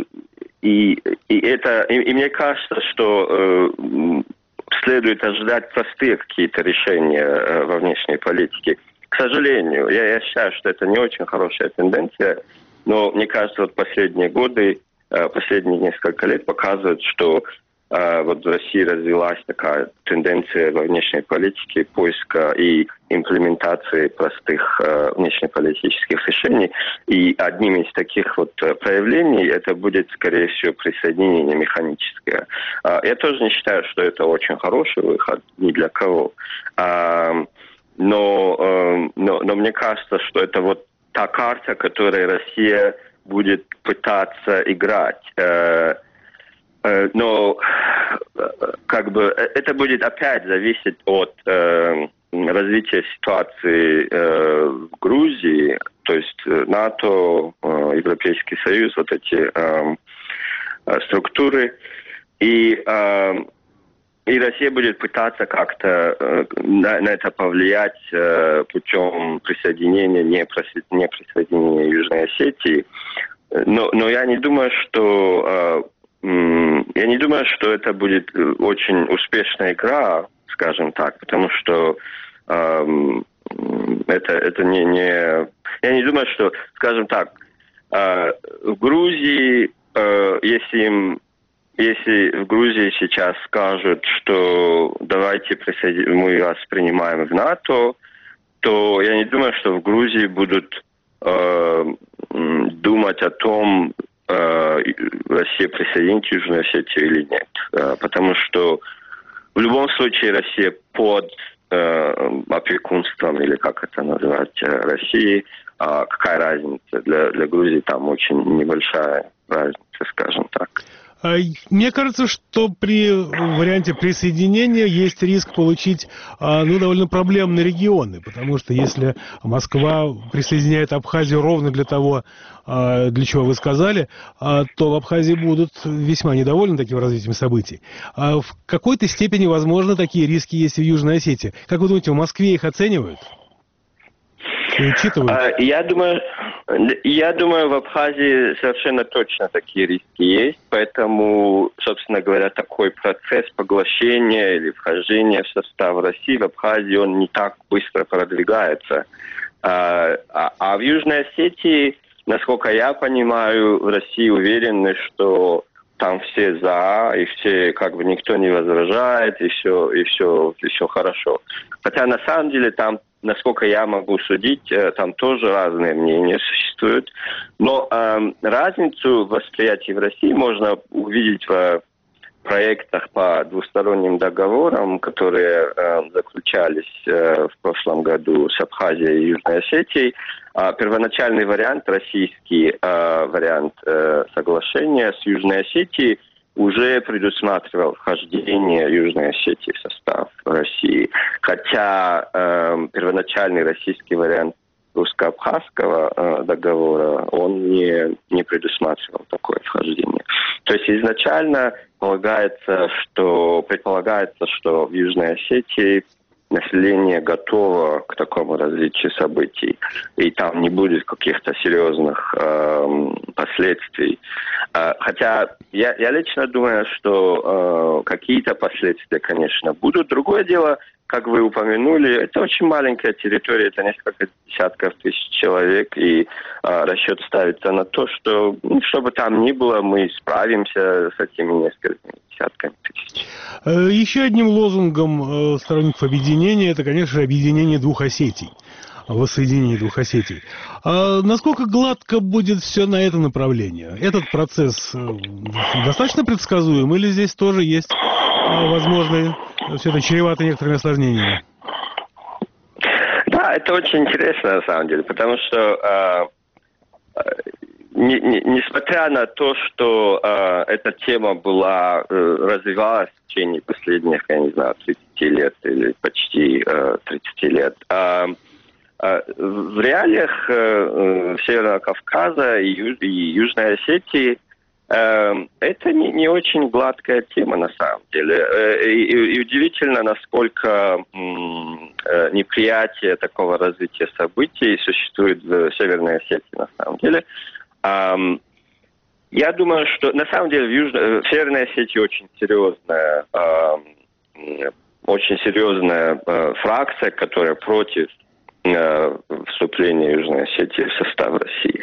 мне кажется, что следует ожидать простые какие-то решения во внешней политике. К сожалению, я считаю, что это не очень хорошая тенденция, но мне кажется, вот последние годы, последние несколько лет показывают, что вот в России развилась такая тенденция во внешней политике поиска и имплементации простых внешнеполитических решений. И одним из таких вот проявлений это будет, скорее всего, присоединение механическое. Я тоже не считаю, что это очень хороший выход ни для кого. Но мне кажется, что это вот та карта, которой Россия будет пытаться играть. Но как бы это будет опять зависеть от развития ситуации в Грузии, то есть НАТО, Европейский Союз, вот эти структуры. И Россия будет пытаться как-то на это повлиять путем присоединения, не присоединения Южной Осетии. Но я не думаю, что это будет очень успешная игра, скажем так, потому что это не... Я не думаю, что, скажем так, в Грузии, если в Грузии сейчас скажут, что давайте мы вас принимаем в НАТО, то я не думаю, что в Грузии будут думать о том, Россия присоединит Южную Осетию или нет. Потому что в любом случае Россия под опекунством, или как это называть, России. Какая разница? Для Грузии там очень небольшая разница, скажем так. Мне кажется, что при варианте присоединения есть риск получить довольно проблемные регионы, потому что если Москва присоединяет Абхазию ровно для того, для чего вы сказали, то в Абхазии будут весьма недовольны таким развитием событий. В какой-то степени, возможно, такие риски есть и в Южной Осетии. Как вы думаете, в Москве их оценивают? Я думаю, в Абхазии совершенно точно такие риски есть, поэтому, собственно говоря, такой процесс поглощения или вхождения в состав России в Абхазии, он не так быстро продвигается. А в Южной Осетии, насколько я понимаю, в России уверены, что там все за, и все, как бы никто не возражает, и все хорошо. Хотя на самом деле там, насколько я могу судить, там тоже разные мнения существуют. Но разницу в восприятии в России можно увидеть в проектах по двусторонним договорам, которые заключались в прошлом году с Абхазией и Южной Осетией, первоначальный вариант, российский вариант соглашения с Южной Осетией уже предусматривал вхождение Южной Осетии в состав России. Хотя первоначальный российский вариант русско-абхазского договора, он не предусматривал такое вхождение. То есть изначально предполагается, что в Южной Осетии население готово к такому развитию событий, и там не будет каких-то серьезных последствий. Хотя я лично думаю, что какие-то последствия, конечно, будут. Другое дело, как вы упомянули, это очень маленькая территория, это несколько десятков тысяч человек, и расчет ставится на то, что, что бы там ни было, мы справимся с этими несколькими десятками тысяч. Еще одним лозунгом сторонников объединения, это, конечно, объединение двух Осетий, воссоединение двух Осетий. Насколько гладко будет все на это направление? Этот процесс достаточно предсказуем, или здесь тоже есть возможные, все это чревато некоторыми осложнениями? Да, это очень интересно на самом деле, потому что несмотря на то, что эта тема развивалась в течение последних, 30 лет или почти 30 лет, в реалиях Северного Кавказа и Южной Осетии это не очень гладкая тема на самом деле. И удивительно, насколько неприятие такого развития событий существует в Северной Осетии на самом деле. Я думаю, что на самом деле в Северной Осетии очень серьезная фракция, которая против вступления Южной Осетии в состав России.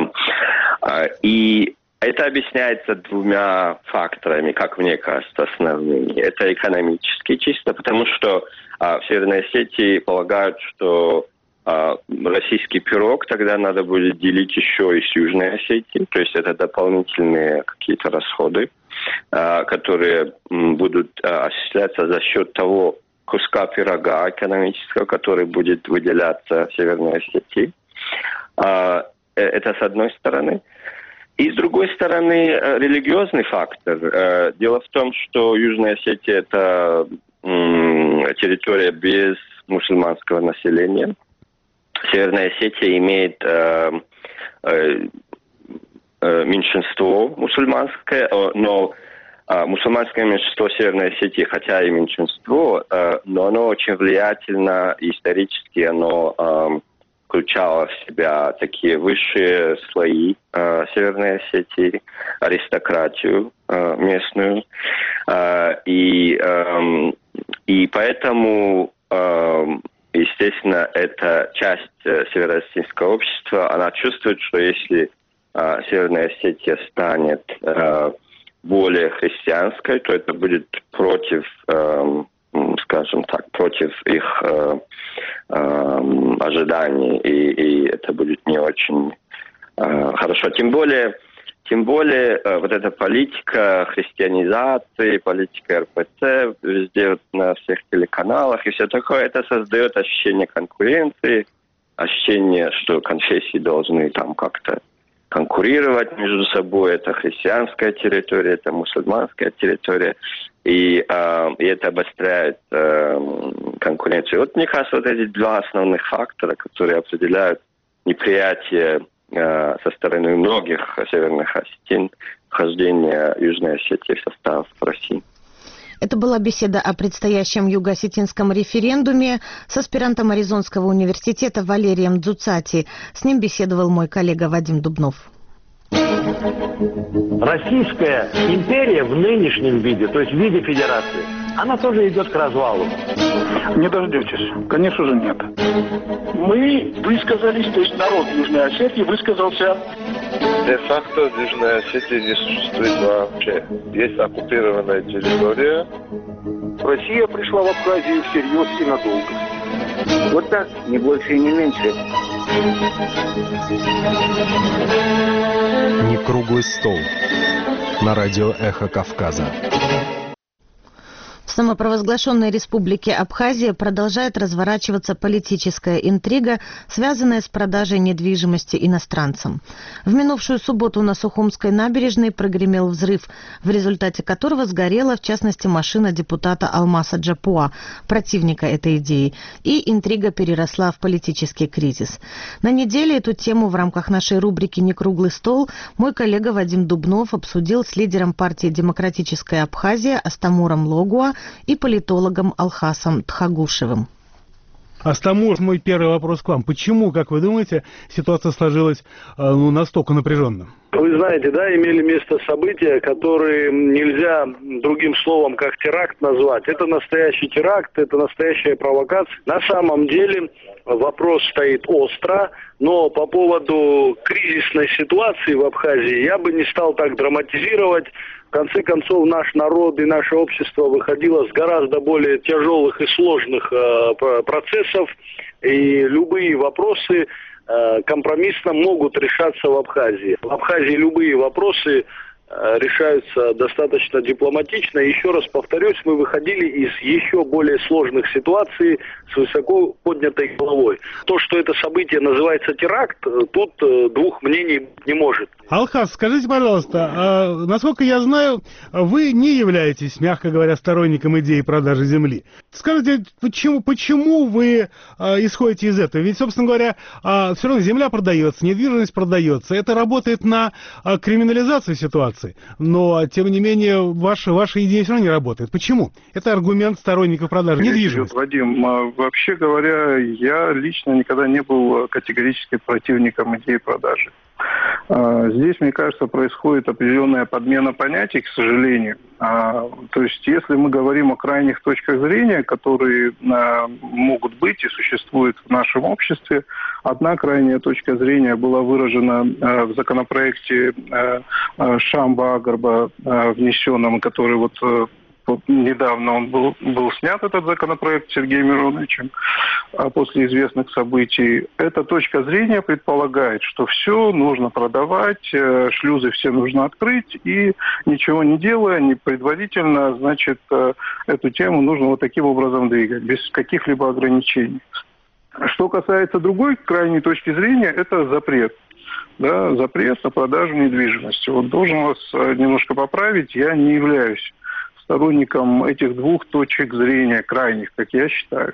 И это объясняется двумя факторами, как мне кажется, основными. Это экономически чисто, потому что в Северной Осетии полагают, что российский пирог тогда надо будет делить еще и с Южной Осетией. То есть это дополнительные какие-то расходы, которые будут осуществляться за счет того куска пирога экономического, который будет выделяться Северной Осетии. Это с одной стороны. И с другой стороны, религиозный фактор. Дело в том, что Южная Осетия – это территория без мусульманского населения. Северная Осетия имеет меньшинство мусульманское, но мусульманское меньшинство Северной Осетии, хотя и меньшинство, но оно очень влиятельно, исторически оно включало в себя такие высшие слои Северной Осетии, аристократию местную. И поэтому, естественно, эта часть североосетинского общества, она чувствует, что если Северная Осетия станет более христианской, то это будет против, скажем так, против их ожиданий, и это будет не очень хорошо. Тем более вот эта политика христианизации, политика РПЦ везде на всех телеканалах и все такое, это создает ощущение конкуренции, ощущение, что конфессии должны там как-то конкурировать между собой. Это христианская территория, это мусульманская территория. И это обостряет конкуренцию. Вот мне кажется, вот эти два основных фактора, которые определяют неприятие со стороны многих северных осетин вхождения Южной Осетии в состав России. Это была беседа о предстоящем юго-осетинском референдуме с аспирантом Аризонского университета Валерием Дзуцати. С ним беседовал мой коллега Вадим Дубнов. Российская империя в нынешнем виде, то есть в виде федерации, она тоже идет к развалу. Не дождетесь. Конечно же, нет. Мы высказались, то есть народ Южной Осетии высказался. Де-факто в Южной Осетии не существует вообще. Есть оккупированная территория. Россия пришла в Абхазию всерьез и надолго. Вот так, не больше и не меньше. Не круглый стол. На радио «Эхо Кавказа». В самопровозглашенной республике Абхазия продолжает разворачиваться политическая интрига, связанная с продажей недвижимости иностранцам. В минувшую субботу на Сухумской набережной прогремел взрыв, в результате которого сгорела, в частности, машина депутата Алмаса Джапуа, противника этой идеи, и интрига переросла в политический кризис. На неделе эту тему в рамках нашей рубрики «Не круглый стол» мой коллега Вадим Дубнов обсудил с лидером партии «Демократическая Абхазия» Астамуром Логуа и политологом Алхасом Тхагушевым. Астамур, мой первый вопрос к вам. Почему, как вы думаете, ситуация сложилась настолько напряженно? Вы знаете, да, имели место события, которые нельзя другим словом, как теракт, назвать. Это настоящий теракт, это настоящая провокация. На самом деле вопрос стоит остро, но по поводу кризисной ситуации в Абхазии я бы не стал так драматизировать. В конце концов, наш народ и наше общество выходило с гораздо более тяжелых и сложных процессов, и любые вопросы компромиссно могут решаться в Абхазии. В Абхазии любые вопросы решаются достаточно дипломатично. Еще раз повторюсь, мы выходили из еще более сложных ситуаций с высоко поднятой головой. То, что это событие называется теракт, тут двух мнений не может. Алхас, скажите, пожалуйста, насколько я знаю, вы не являетесь, мягко говоря, сторонником идеи продажи земли. Скажите, почему вы исходите из этого? Ведь, собственно говоря, все равно земля продается, недвижимость продается. Это работает на криминализацию ситуации. Но, тем не менее, ваша идея все равно не работает. Почему? Это аргумент сторонников продажи недвижимости. Вадим, вообще говоря, я лично никогда не был категорически противником идеи продажи. Здесь, мне кажется, происходит определенная подмена понятий, к сожалению. То есть, если мы говорим о крайних точках зрения, которые могут быть и существуют в нашем обществе, одна крайняя точка зрения была выражена в законопроекте Шамба Агарба, внесенном, который недавно он был снят, этот законопроект, Сергеем Мироновичем, после известных событий. Эта точка зрения предполагает, что все нужно продавать, шлюзы все нужно открыть, и ничего не делая, не предварительно, значит, эту тему нужно вот таким образом двигать, без каких-либо ограничений. Что касается другой крайней точки зрения, это запрет. Да, запрет на продажу недвижимости. Вот должен вас немножко поправить, я не являюсь сторонником этих двух точек зрения крайних, как я считаю.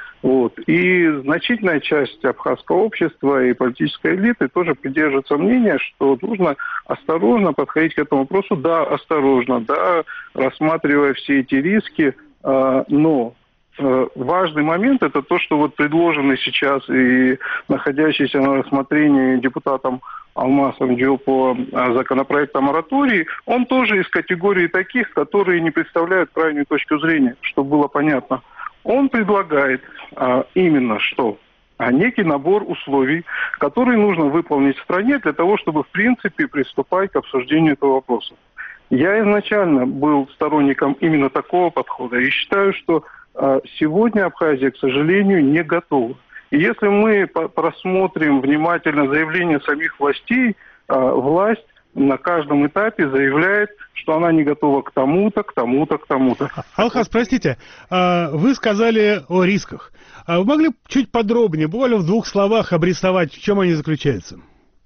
И значительная часть абхазского общества и политической элиты тоже придерживается мнения, что нужно осторожно подходить к этому вопросу. Да, осторожно, да, рассматривая все эти риски, но важный момент – это то, что предложенный сейчас и находящийся на рассмотрении депутатом Алмасом Джапуа законопроект о моратории, он тоже из категории таких, которые не представляют крайнюю точку зрения, чтобы было понятно. Он предлагает именно что? Некий набор условий, которые нужно выполнить в стране для того, чтобы в принципе приступать к обсуждению этого вопроса. Я изначально был сторонником именно такого подхода и считаю, что сегодня Абхазия, к сожалению, не готова. И если мы просмотрим внимательно заявления самих властей, власть на каждом этапе заявляет, что она не готова к тому-то, к тому-то, к тому-то. Алхас, простите, вы сказали о рисках. Вы могли чуть подробнее, буквально в двух словах обрисовать, в чем они заключаются?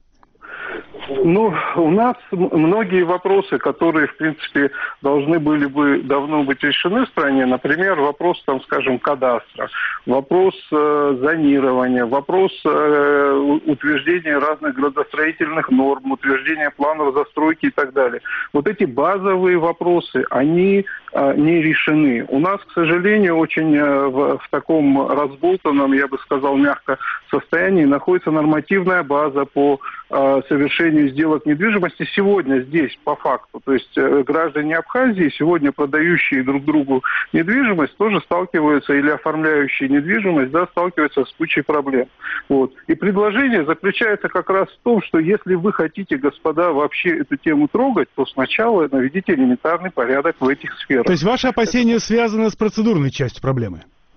У нас многие вопросы, которые, в принципе, должны были бы давно быть решены в стране, например, вопрос, кадастра, вопрос зонирования, вопрос утверждения разных градостроительных норм, утверждения планов застройки и так далее. Вот эти базовые вопросы, они не решены. У нас, к сожалению, очень в таком разболтанном, я бы сказал, мягко состоянии находится нормативная база по совершению сделок недвижимости сегодня здесь, по факту. То есть граждане Абхазии, сегодня продающие друг другу недвижимость, тоже сталкиваются, или оформляющие недвижимость, сталкиваются с кучей проблем. И предложение заключается как раз в том, что если вы хотите, господа, вообще эту тему трогать, то сначала наведите элементарный порядок в этих сферах. То есть ваши опасения связаны с процедурной частью проблемы?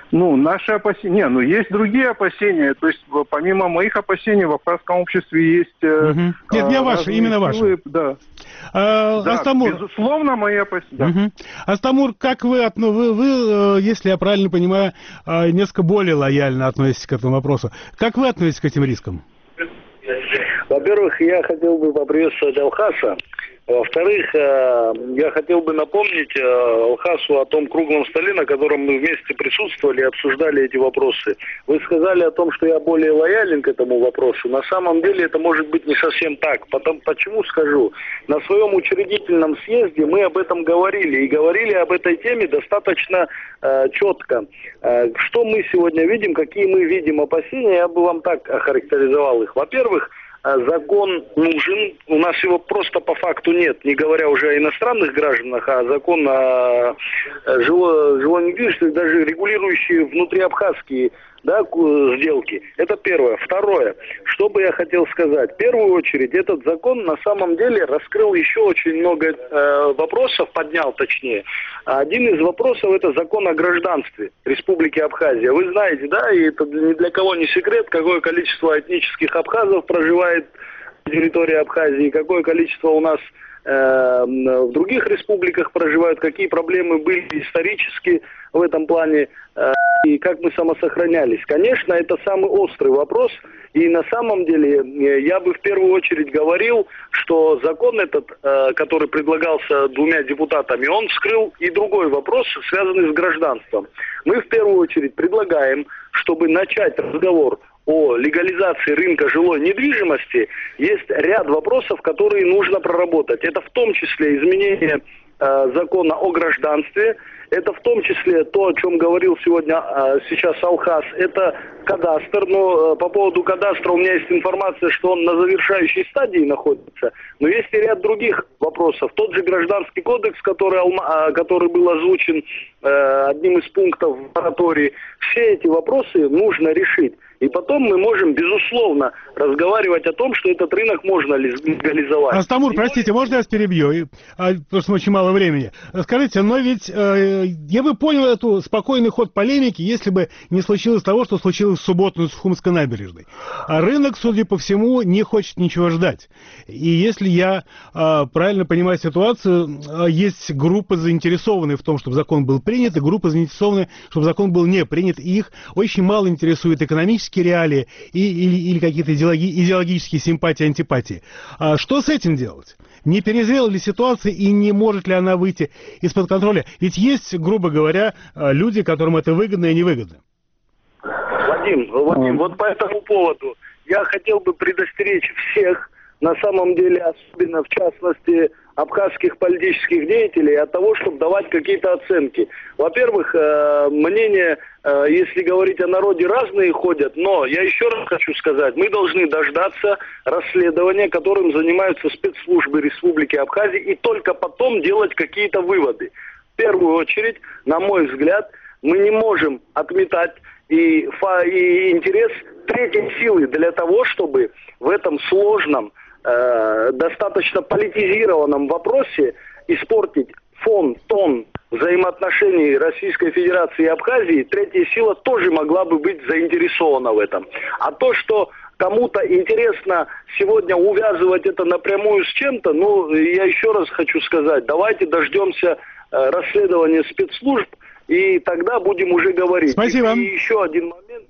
Ну, наши опасения... есть другие опасения. То есть, помимо моих опасений, в абхазском обществе есть... Нет, не ваши, именно ваши. Да. Астамур, безусловно, мои опасения. Астамур, как вы, если я правильно понимаю, несколько более лояльно относитесь к этому вопросу. Как вы относитесь к этим рискам? Во-первых, я хотел бы поприветствовать Алхаса. Во-вторых, я хотел бы напомнить Алхасу о том круглом столе, на котором мы вместе присутствовали и обсуждали эти вопросы. Вы сказали о том, что я более лоялен к этому вопросу. На самом деле это может быть не совсем так. Почему скажу? На своем учредительном съезде мы об этом говорили. И говорили об этой теме достаточно четко. Что мы сегодня видим, какие мы видим опасения, я бы вам так охарактеризовал их. Во-первых, закон нужен, у нас его просто по факту нет, не говоря уже о иностранных гражданах, а закон о жилой недвижимости, даже регулирующие внутриабхазские сделки. Это первое. Второе, что бы я хотел сказать. В первую очередь, этот закон на самом деле раскрыл еще очень много вопросов, поднял точнее. Один из вопросов – это закон о гражданстве Республики Абхазия. Вы знаете, да, и это ни для кого не секрет, какое количество этнических абхазов проживает на территории Абхазии, какое количество у нас в других республиках проживают, какие проблемы были исторически в этом плане и как мы самосохранялись. Конечно, это самый острый вопрос, и на самом деле я бы в первую очередь говорил, что закон этот, который предлагался двумя депутатами, он вскрыл и другой вопрос, связанный с гражданством. Мы в первую очередь предлагаем, чтобы начать разговор о легализации рынка жилой недвижимости, есть ряд вопросов, которые нужно проработать. Это в том числе изменение закона о гражданстве, это в том числе то, о чем говорил сейчас Алхас, это кадастр. Но по поводу кадастра у меня есть информация, что он на завершающей стадии находится. Но есть и ряд других вопросов. Тот же гражданский кодекс, который был озвучен одним из пунктов в моратории, все эти вопросы нужно решить. И потом мы можем, безусловно, разговаривать о том, что этот рынок можно легализовать. Астамур, простите, можно я вас перебью? Потому что очень мало времени. Скажите, но ведь я бы понял эту спокойный ход полемики, если бы не случилось того, что случилось в субботу на Сухумской набережной. А рынок, судя по всему, не хочет ничего ждать. И если я правильно понимаю ситуацию, есть группы, заинтересованные в том, чтобы закон был принят, и группы, заинтересованные, чтобы закон был не принят. И их очень мало интересует экономические реалии или какие-то идеологические симпатии, антипатии. А что с этим делать? Не перезрела ли ситуация и не может ли она выйти из-под контроля? Ведь есть, грубо говоря, люди, которым это выгодно и невыгодно. Вадим, вот по этому поводу я хотел бы предостеречь всех, на самом деле, особенно в частности, абхазских политических деятелей от того, чтобы давать какие-то оценки. Во-первых, мнения, если говорить о народе, разные ходят, но я еще раз хочу сказать, мы должны дождаться расследования, которым занимаются спецслужбы Республики Абхазия, и только потом делать какие-то выводы. В первую очередь, на мой взгляд, мы не можем отметать и интерес третьей силы для того, чтобы в этом сложном, достаточно политизированном вопросе испортить тон взаимоотношений Российской Федерации и Абхазии. Третья сила тоже могла бы быть заинтересована в этом. А то, что кому-то интересно сегодня увязывать это напрямую с чем-то, я еще раз хочу сказать, давайте дождемся расследования спецслужб, и тогда будем уже говорить. Спасибо. И еще один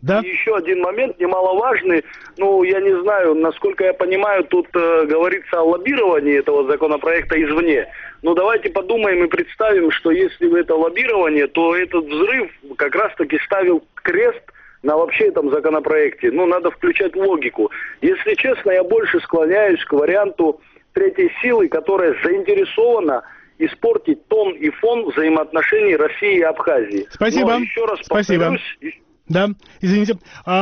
момент, немаловажный. Я не знаю, насколько я понимаю, тут говорится о лоббировании этого законопроекта извне. Но давайте подумаем и представим, что если бы это лоббирование, то этот взрыв как раз-таки ставил крест на вообще этом законопроекте. Надо включать логику. Если честно, я больше склоняюсь к варианту третьей силы, которая заинтересована испортить тон и фон взаимоотношений России и Абхазии. Спасибо. Но еще раз повторюсь. Да, извините.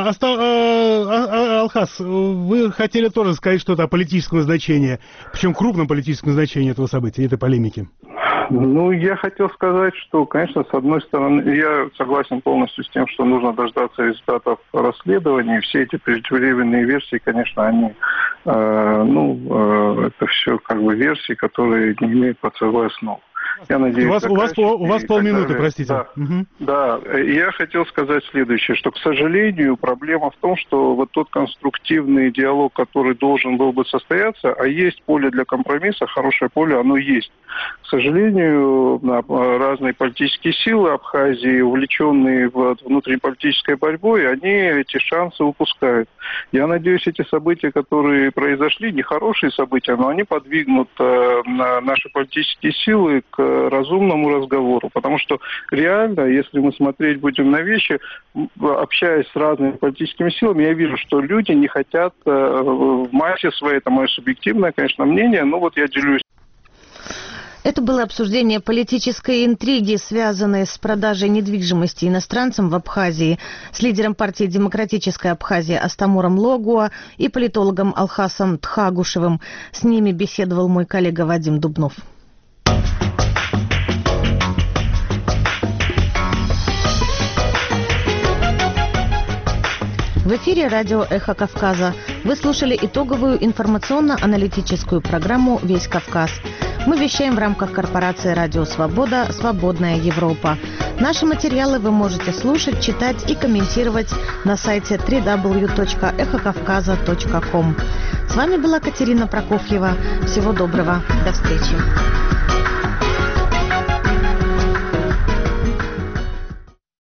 Алхас, вы хотели тоже сказать что-то о политическом значении, причем крупном политическом значении этого события, этой полемики. Я хотел сказать, что, конечно, с одной стороны, я согласен полностью с тем, что нужно дождаться результатов расследования. Все эти преждевременные версии, конечно, они, это все версии, которые не имеют под собой основу. Я надеюсь, у вас полминуты, простите. Да. Да, я хотел сказать следующее, что, к сожалению, проблема в том, что вот тот конструктивный диалог, который должен был бы состояться, а есть поле для компромисса, хорошее поле, оно есть. К сожалению, разные политические силы Абхазии, увлеченные в внутриполитической борьбой, они эти шансы упускают. Я надеюсь, эти события, которые произошли, нехорошие события, но они подвигнут наши политические силы к разумному разговору. Потому что реально, если мы смотреть будем на вещи, общаясь с разными политическими силами, я вижу, что люди не хотят в массе своей, это мое субъективное, конечно, мнение, но вот я делюсь. Это было обсуждение политической интриги, связанной с продажей недвижимости иностранцам в Абхазии, с лидером партии «Демократическая Абхазия» Астамуром Логуа и политологом Алхасом Тхагушевым. С ними беседовал мой коллега Вадим Дубнов. В эфире радио «Эхо Кавказа». Вы слушали итоговую информационно-аналитическую программу «Весь Кавказ». Мы вещаем в рамках корпорации «Радио Свобода. Свободная Европа». Наши материалы вы можете слушать, читать и комментировать на сайте www.эхокавказа.ком. С вами была Катерина Прокофьева. Всего доброго. До встречи.